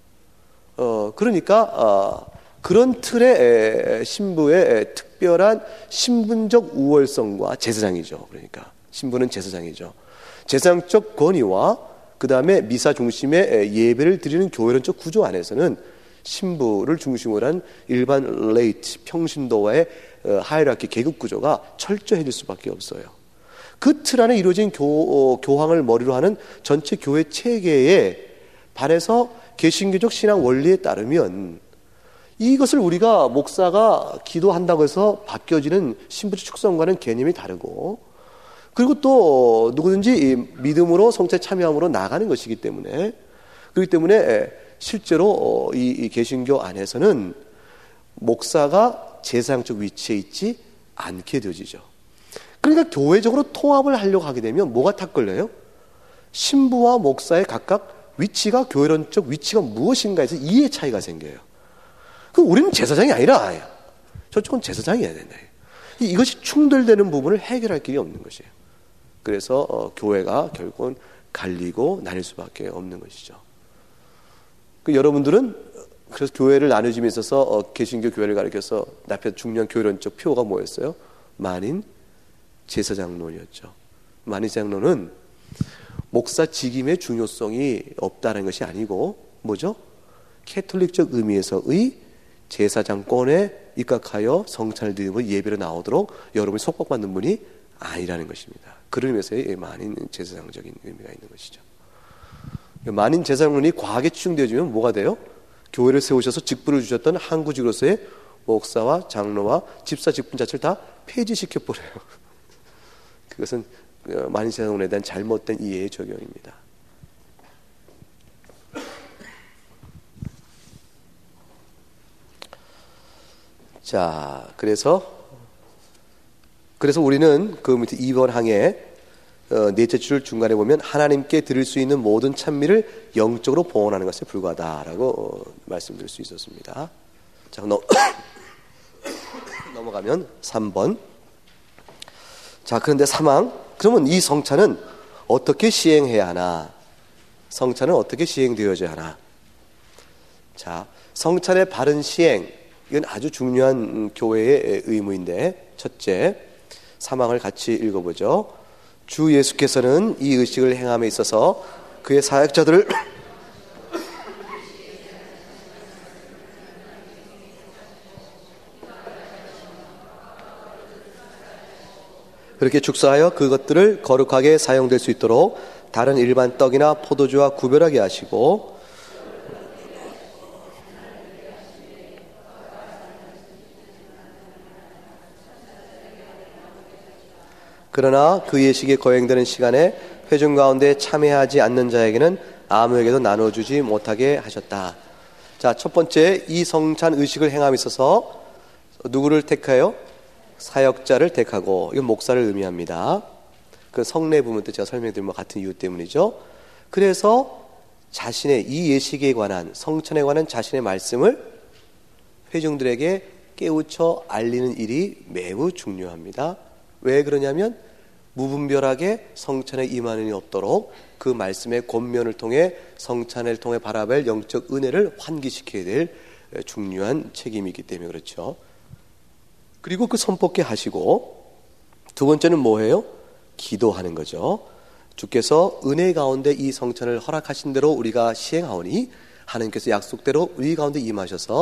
그러니까 그런 틀의 신부의 특별한 신분적 우월성과 제사장이죠. 그러니까 신부는 제사장이죠. 제사장적 권위와 그 다음에 미사 중심의 예배를 드리는 교회론적 구조 안에서는 신부를 중심으로 한 일반 레이트, 평신도와의 하이라키 계급 구조가 철저해질 수밖에 없어요. 그 틀 안에 이루어진 교황을 머리로 하는 전체 교회 체계에 반해서 개신교적 신앙 원리에 따르면 이것을 우리가 목사가 기도한다고 해서 바뀌어지는 신부적 축성과는 개념이 다르고 그리고 또 누구든지 믿음으로 성찬에 참여함으로 나가는 것이기 때문에 그렇기 때문에 실제로 이 개신교 안에서는 목사가 제사장적 위치에 있지 않게 되어지죠. 그러니까 교회적으로 통합을 하려고 하게 되면 뭐가 탁 걸려요? 신부와 목사의 각각 위치가 교회론적 위치가 무엇인가에서 이해 차이가 생겨요. 그럼 우리는 제사장이 아니라 저쪽은 제사장이어야 된다. 이것이 충돌되는 부분을 해결할 길이 없는 것이에요. 그래서 교회가 결국은 갈리고 나뉠 수밖에 없는 것이죠. 여러분들은 그래서 교회를 나누짐에 있어서 개신교 교회를 가리켜서 앞에 중요한 교회론적 표어가 뭐였어요? 만인 제사장론이었죠. 만인 제사장론은 목사 직임의 중요성이 없다는 것이 아니고 뭐죠? 캐톨릭적 의미에서의 제사장권에 입각하여 성찬을 드리고 예배로 나오도록 여러분이 속박받는 분이 아니라는 것입니다. 그런 의미에서의 만인 제사장적인 의미가 있는 것이죠. 만인 제사장론이 과하게 추정되어지면 뭐가 돼요? 교회를 세우셔서 직분을 주셨던 항구직으로서의 목사와 장로와 집사 직분 자체를 다 폐지시켜버려요. 그것은 만인 제사장론에 대한 잘못된 이해의 적용입니다. 자, 그래서 우리는 그 밑에 2번 항에 넷째 줄 중간에 보면 하나님께 드릴 수 있는 모든 찬미를 영적으로 봉헌하는 것에 불과하다라고 말씀드릴 수 있었습니다. 자, 넘어가면 3번. 자, 그런데 3항. 그러면 이 성찬은 어떻게 시행해야 하나? 성찬은 어떻게 시행되어져야 하나? 자, 성찬의 바른 시행. 이건 아주 중요한 교회의 의무인데 첫째, 3항을 같이 읽어보죠. 주 예수께서는 이 의식을 행함에 있어서 그의 사역자들을 그렇게 축사하여 그것들을 거룩하게 사용될 수 있도록 다른 일반 떡이나 포도주와 구별하게 하시고 그러나 그 예식이 거행되는 시간에 회중 가운데 참여하지 않는 자에게는 아무에게도 나눠주지 못하게 하셨다. 자, 첫 번째, 이 성찬 의식을 행함에 있어서 누구를 택하여? 사역자를 택하고, 이건 목사를 의미합니다. 그 성례 부분 때 제가 설명드린 것 같은 이유 때문이죠. 그래서 자신의 이 예식에 관한, 성찬에 관한 자신의 말씀을 회중들에게 깨우쳐 알리는 일이 매우 중요합니다. 왜 그러냐면 무분별하게 성찬에 임하는 일이 없도록 그 말씀의 권면을 통해 성찬을 통해 바라볼 영적 은혜를 환기시켜야 될 중요한 책임이기 때문에 그렇죠. 그리고 그 선포케 하시고 두 번째는 뭐예요? 기도하는 거죠. 주께서 은혜 가운데 이 성찬을 허락하신 대로 우리가 시행하오니 하나님께서 약속대로 우리 가운데 임하셔서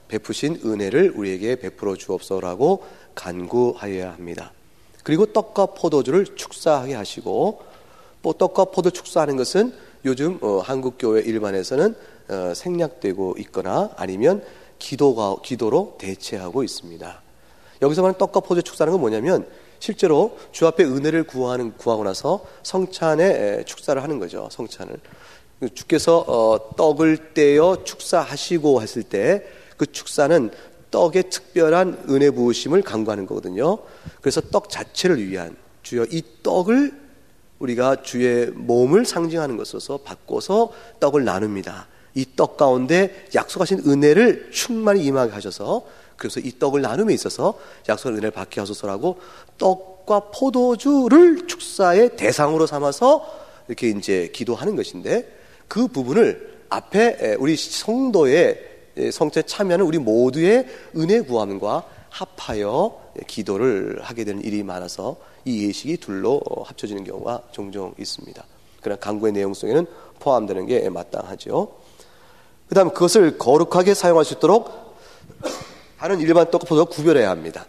베푸신 은혜를 우리에게 베풀어 주옵소서라고 간구하여야 합니다. 그리고 떡과 포도주를 축사하게 하시고, 또 떡과 포도 축사하는 것은 요즘 한국 교회 일반에서는 생략되고 있거나 아니면 기도로 대체하고 있습니다. 여기서 말하는 떡과 포도 축사하는 건 뭐냐면 실제로 주 앞에 은혜를 구하고 나서 성찬에 축사를 하는 거죠. 성찬을 주께서 떡을 떼어 축사하시고 했을 때 그 축사는 떡의 특별한 은혜 부으심을 간구하는 거거든요. 그래서 떡 자체를 위한, 주여 이 떡을 우리가 주의 몸을 상징하는 것으로서 바꿔서 떡을 나눕니다. 이 떡 가운데 약속하신 은혜를 충만히 임하게 하셔서, 그래서 이 떡을 나눔에 있어서 약속한 은혜를 받게 하소서라고 떡과 포도주를 축사의 대상으로 삼아서 이렇게 이제 기도하는 것인데, 그 부분을 앞에 우리 성도의 성찬에 참여하는 우리 모두의 은혜 구함과 합하여 기도를 하게 되는 일이 많아서 이 예식이 둘로 합쳐지는 경우가 종종 있습니다. 그러나 간구의 내용 속에는 포함되는 게 마땅하죠. 그 다음 그것을 거룩하게 사용할 수 있도록 다른 일반 떡과 포도와 구별해야 합니다.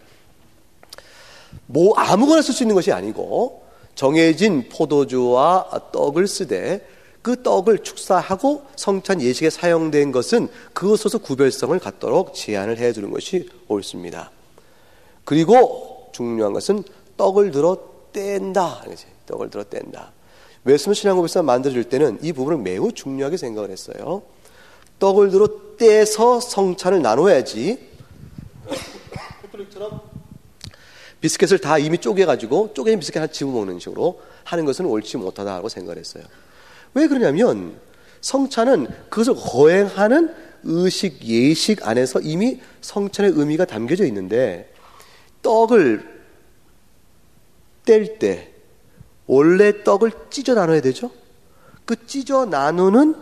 아무거나 쓸 수 있는 것이 아니고 정해진 포도주와 떡을 쓰되 그 떡을 축사하고 성찬 예식에 사용된 것은 그것으로서 구별성을 갖도록 제한을 해두는 것이 옳습니다. 그리고 중요한 것은 떡을 들어 뗀다. 떡을 들어 뗀다. 웨스트민스터 신앙고백서 만들어질 때는 이 부분을 매우 중요하게 생각을 했어요. 떡을 들어 떼서 성찬을 나눠야지 캐톨릭처럼 비스켓을 다 이미 쪼개가지고 쪼개진 비스켓 하나 집어먹는 식으로 하는 것은 옳지 못하다고 생각을 했어요. 왜 그러냐면 성찬은 그것을 거행하는 의식, 예식 안에서 이미 성찬의 의미가 담겨져 있는데, 떡을 뗄 때 원래 떡을 찢어 나눠야 되죠. 그 끊어 나누는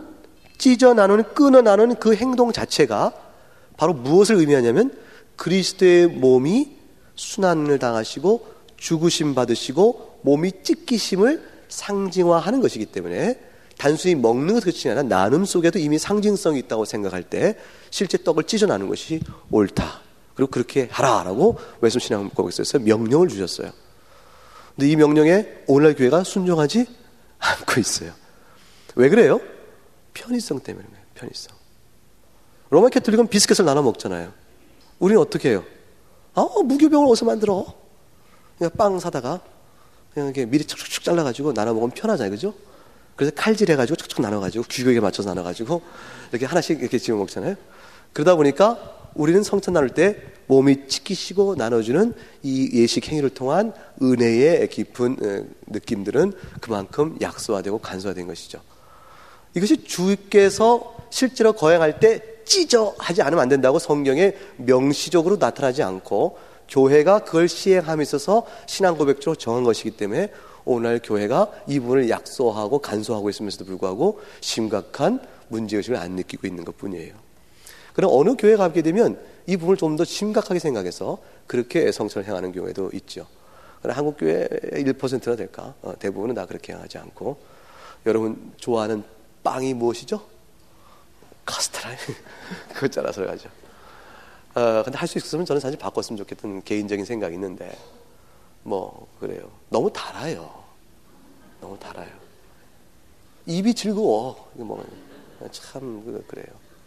그 행동 자체가 바로 무엇을 의미하냐면 그리스도의 몸이 순환을 당하시고 죽으심 받으시고 몸이 찢기심을 상징화하는 것이기 때문에 단순히 먹는 것 그렇지 않아 나눔 속에도 이미 상징성이 있다고 생각할 때 실제 떡을 찢어 나누는 것이 옳다. 그리고 그렇게 하라라고 웨스민스터 신앙고백서에서 명령을 주셨어요. 근데 이 명령에 오늘날 교회가 순종하지 않고 있어요. 왜 그래요? 편의성 때문에 그래요. 편의성. 로마 캐톨릭은 비스켓을 나눠 먹잖아요. 우리는 어떻게 해요? 무교병을 어디서 만들어? 그냥 빵 사다가 그냥 이렇게 미리 척척 잘라가지고 나눠 먹으면 편하잖아요, 그죠? 그래서 칼질해가지고 척척 나눠가지고 규격에 맞춰서 나눠가지고 이렇게 하나씩 이렇게 집어 먹잖아요. 그러다 보니까 우리는 성찬 나눌 때 몸이 찢기시고 나눠주는 이 예식 행위를 통한 은혜의 깊은 느낌들은 그만큼 약소화되고 간소화된 것이죠. 이것이 주께서 실제로 거행할 때 찢어 하지 않으면 안 된다고 성경에 명시적으로 나타나지 않고 교회가 그걸 시행함에 있어서 신앙 고백적으로 정한 것이기 때문에 오늘날 교회가 이 부분을 약소하고 간소하고 있으면서도 불구하고 심각한 문제의식을 안 느끼고 있는 것뿐이에요. 그럼 어느 교회 가게 되면 이 부분을 좀 더 심각하게 생각해서 그렇게 성찬을 행하는 경우에도 있죠. 그러나 한국 교회 1%나 될까? 대부분은 다 그렇게 행하지 않고. 여러분 좋아하는 빵이 무엇이죠? 카스테라. 그거 잘라서 가죠. 근데 할 수 있었으면 저는 사실 바꿨으면 좋겠다는 개인적인 생각이 있는데 그래요. 너무 달아요. 너무 달아요. 입이 즐거워. 이거 먹으면 참 그래요.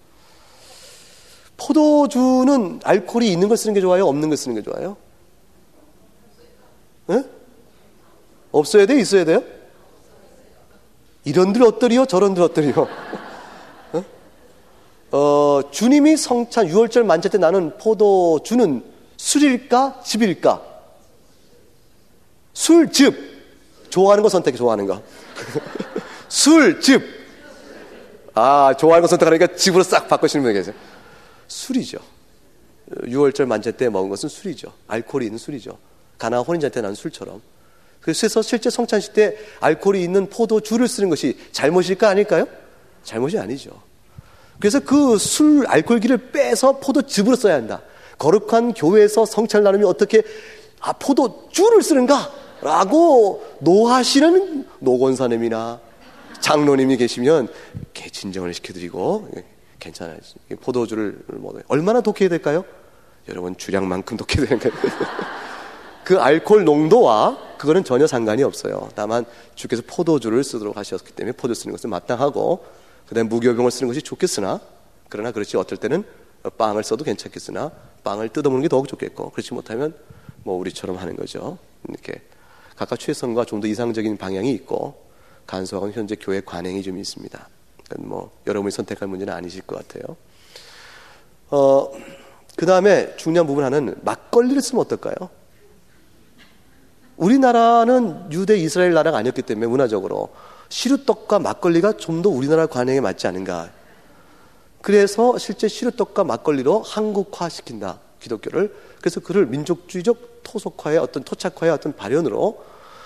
포도주는 알코올이 있는 걸 쓰는 게 좋아요? 없는 걸 쓰는 게 좋아요? 네? 없어야 돼요? 있어야 돼요? 이런들 어떠리요? 저런들 어떠리요? 주님이 성찬 6월절 만찬 때 나는 포도주는 술일까? 즙일까? 술, 즙. 좋아하는 거 선택해, 좋아하는 거. 술, 즙. 좋아하는 거 선택하니까 즙으로 싹 바꾸시는 분이 계세요. 술이죠. 6월절 만찬 때 먹은 것은 술이죠. 알코올이 있는 술이죠. 가나안 혼인잔 때 나는 술처럼. 그래서 실제 성찬식 때 알코올이 있는 포도주를 쓰는 것이 잘못일까 아닐까요? 잘못이 아니죠. 그래서 그 술 알코올기를 빼서 포도즙으로 써야 한다. 거룩한 교회에서 성찬을 나누면 어떻게 포도주를 쓰는가? 라고 노하시는 노권사님이나 장로님이 계시면 진정을 시켜드리고 괜찮아요. 포도주를 먹어요. 얼마나 독해야 될까요? 여러분, 주량만큼 독해야 되는 거예요. 그 알코올 농도와 그거는 전혀 상관이 없어요. 다만 주께서 포도주를 쓰도록 하셨기 때문에 포도 쓰는 것은 마땅하고, 그 다음에 무교병을 쓰는 것이 좋겠으나, 그러나 그렇지 어떨 때는 빵을 써도 괜찮겠으나 빵을 뜯어먹는 게 더욱 좋겠고, 그렇지 못하면 뭐 우리처럼 하는 거죠. 이렇게 각각 최선과 좀 더 이상적인 방향이 있고, 간소하고는 현재 교회 관행이 좀 있습니다. 뭐 여러분이 선택할 문제는 아니실 것 같아요. 그 다음에 중요한 부분 하나는 막걸리를 쓰면 어떨까요? 우리나라는 유대 이스라엘 나라가 아니었기 때문에 문화적으로 시루떡과 막걸리가 좀 더 우리나라 관행에 맞지 않은가. 그래서 실제 시루떡과 막걸리로 한국화시킨다, 기독교를. 그래서 그를 민족주의적 토속화의 어떤 토착화의 어떤 발현으로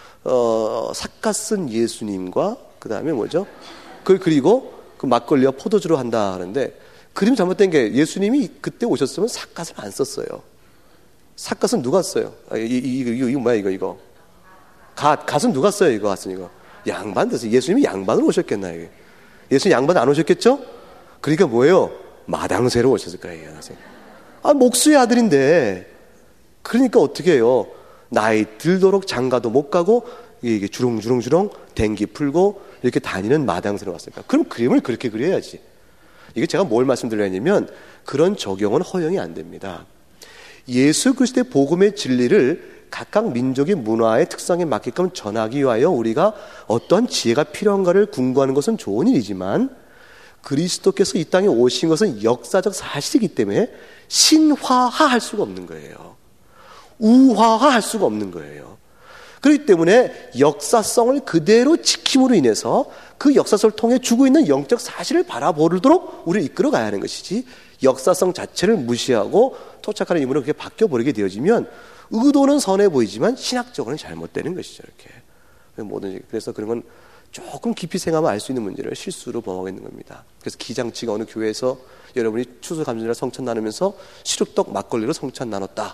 삭갓쓴 예수님과 그 다음에 뭐죠? 그리고 그 막걸리와 포도주로 한다 하는데, 그림이 잘못된 게 예수님이 그때 오셨으면 삭갓을 안 썼어요. 삭갓은 누가 써요? 이거 뭐야 이거? 갓은 누가 써요 이거? 갓은 이거 양반 됐어요. 예수님이 양반으로 오셨겠나 이게? 예수님 양반 안 오셨겠죠? 그러니까 뭐예요? 마당새로 오셨을 거예요. 목수의 아들인데, 그러니까 어떻게 해요? 나이 들도록 장가도 못 가고 이게 주렁주렁 댕기 풀고 이렇게 다니는 마당새로 왔으니까, 그럼 그림을 그렇게 그려야지. 이게 제가 뭘 말씀드리냐면, 그런 적용은 허용이 안 됩니다. 예수 그리스도의 복음의 진리를 각각 민족의 문화의 특성에 맞게끔 전하기 위하여 우리가 어떠한 지혜가 필요한가를 궁구하는 것은 좋은 일이지만, 그리스도께서 이 땅에 오신 것은 역사적 사실이기 때문에 신화화할 수가 없는 거예요. 우화화할 수가 없는 거예요. 그렇기 때문에 역사성을 그대로 지킴으로 인해서 그 역사성을 통해 주고 있는 영적 사실을 바라보도록 우리를 이끌어가야 하는 것이지, 역사성 자체를 무시하고 토착하는 인물로 그렇게 바뀌어버리게 되어지면 의도는 선해 보이지만 신학적으로는 잘못되는 것이죠. 이렇게 그래서 그런 건 조금 깊이 생각하면 알 수 있는 문제를 실수로 범하고 있는 겁니다. 그래서 기장치가 어느 교회에서 여러분이 추수감사절에 성찬 나누면서 시루떡 막걸리로 성찬 나눴다,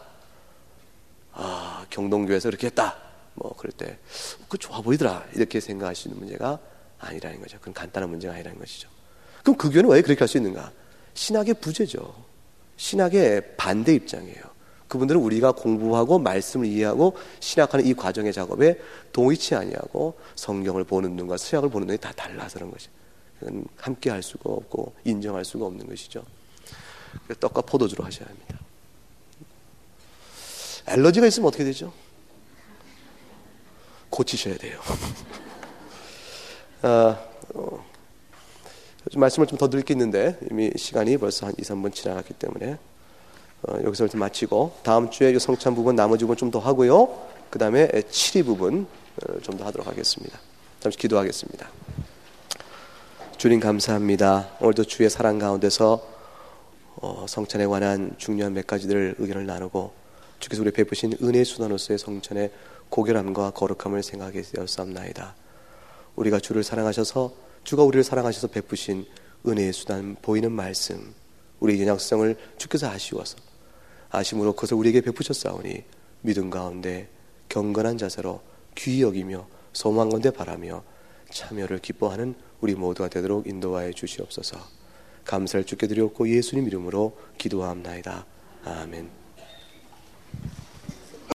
경동교회에서 그렇게 했다, 뭐 그럴 때 그거 좋아 보이더라, 이렇게 생각할 수 있는 문제가 아니라는 거죠. 그건 간단한 문제가 아니라는 것이죠. 그럼 그 교회는 왜 그렇게 할 수 있는가? 신학의 부재죠. 신학의 반대 입장이에요. 그분들은 우리가 공부하고 말씀을 이해하고 신학하는 이 과정의 작업에 동의치 아니하고 성경을 보는 눈과 서약을 보는 눈이 다 달라서 그런 것이죠. 그건 함께 할 수가 없고 인정할 수가 없는 것이죠. 떡과 포도주로 하셔야 합니다. 알러지가 있으면 어떻게 되죠? 고치셔야 돼요. 말씀을 좀 더 드릴 게 있는데 이미 시간이 벌써 한 2-3분 지나갔기 때문에 여기서 좀 마치고, 다음 주에 이 성찬 부분 나머지 부분 좀 더 하고요, 그 다음에 7위 부분 좀 더 하도록 하겠습니다. 잠시 기도하겠습니다. 주님 감사합니다. 오늘도 주의 사랑 가운데서 성찬에 관한 중요한 몇 가지들 의견을 나누고, 주께서 우리 베푸신 은혜의 수단으로서의 성찬의 고결함과 거룩함을 생각하게 되었사옵나이다. 우리가 주를 사랑하셔서, 주가 우리를 사랑하셔서 베푸신 은혜의 수단, 보이는 말씀, 우리의 연약성을 주께서 아심으로 그것을 우리에게 베푸셨사오니 믿음 가운데 경건한 자세로 귀히 여기며 소망 가운데 바라며 참여를 기뻐하는 우리 모두가 되도록 인도하여 주시옵소서. 감사를 주께 드리옵고 예수님 이름으로 기도하옵나이다. 아멘.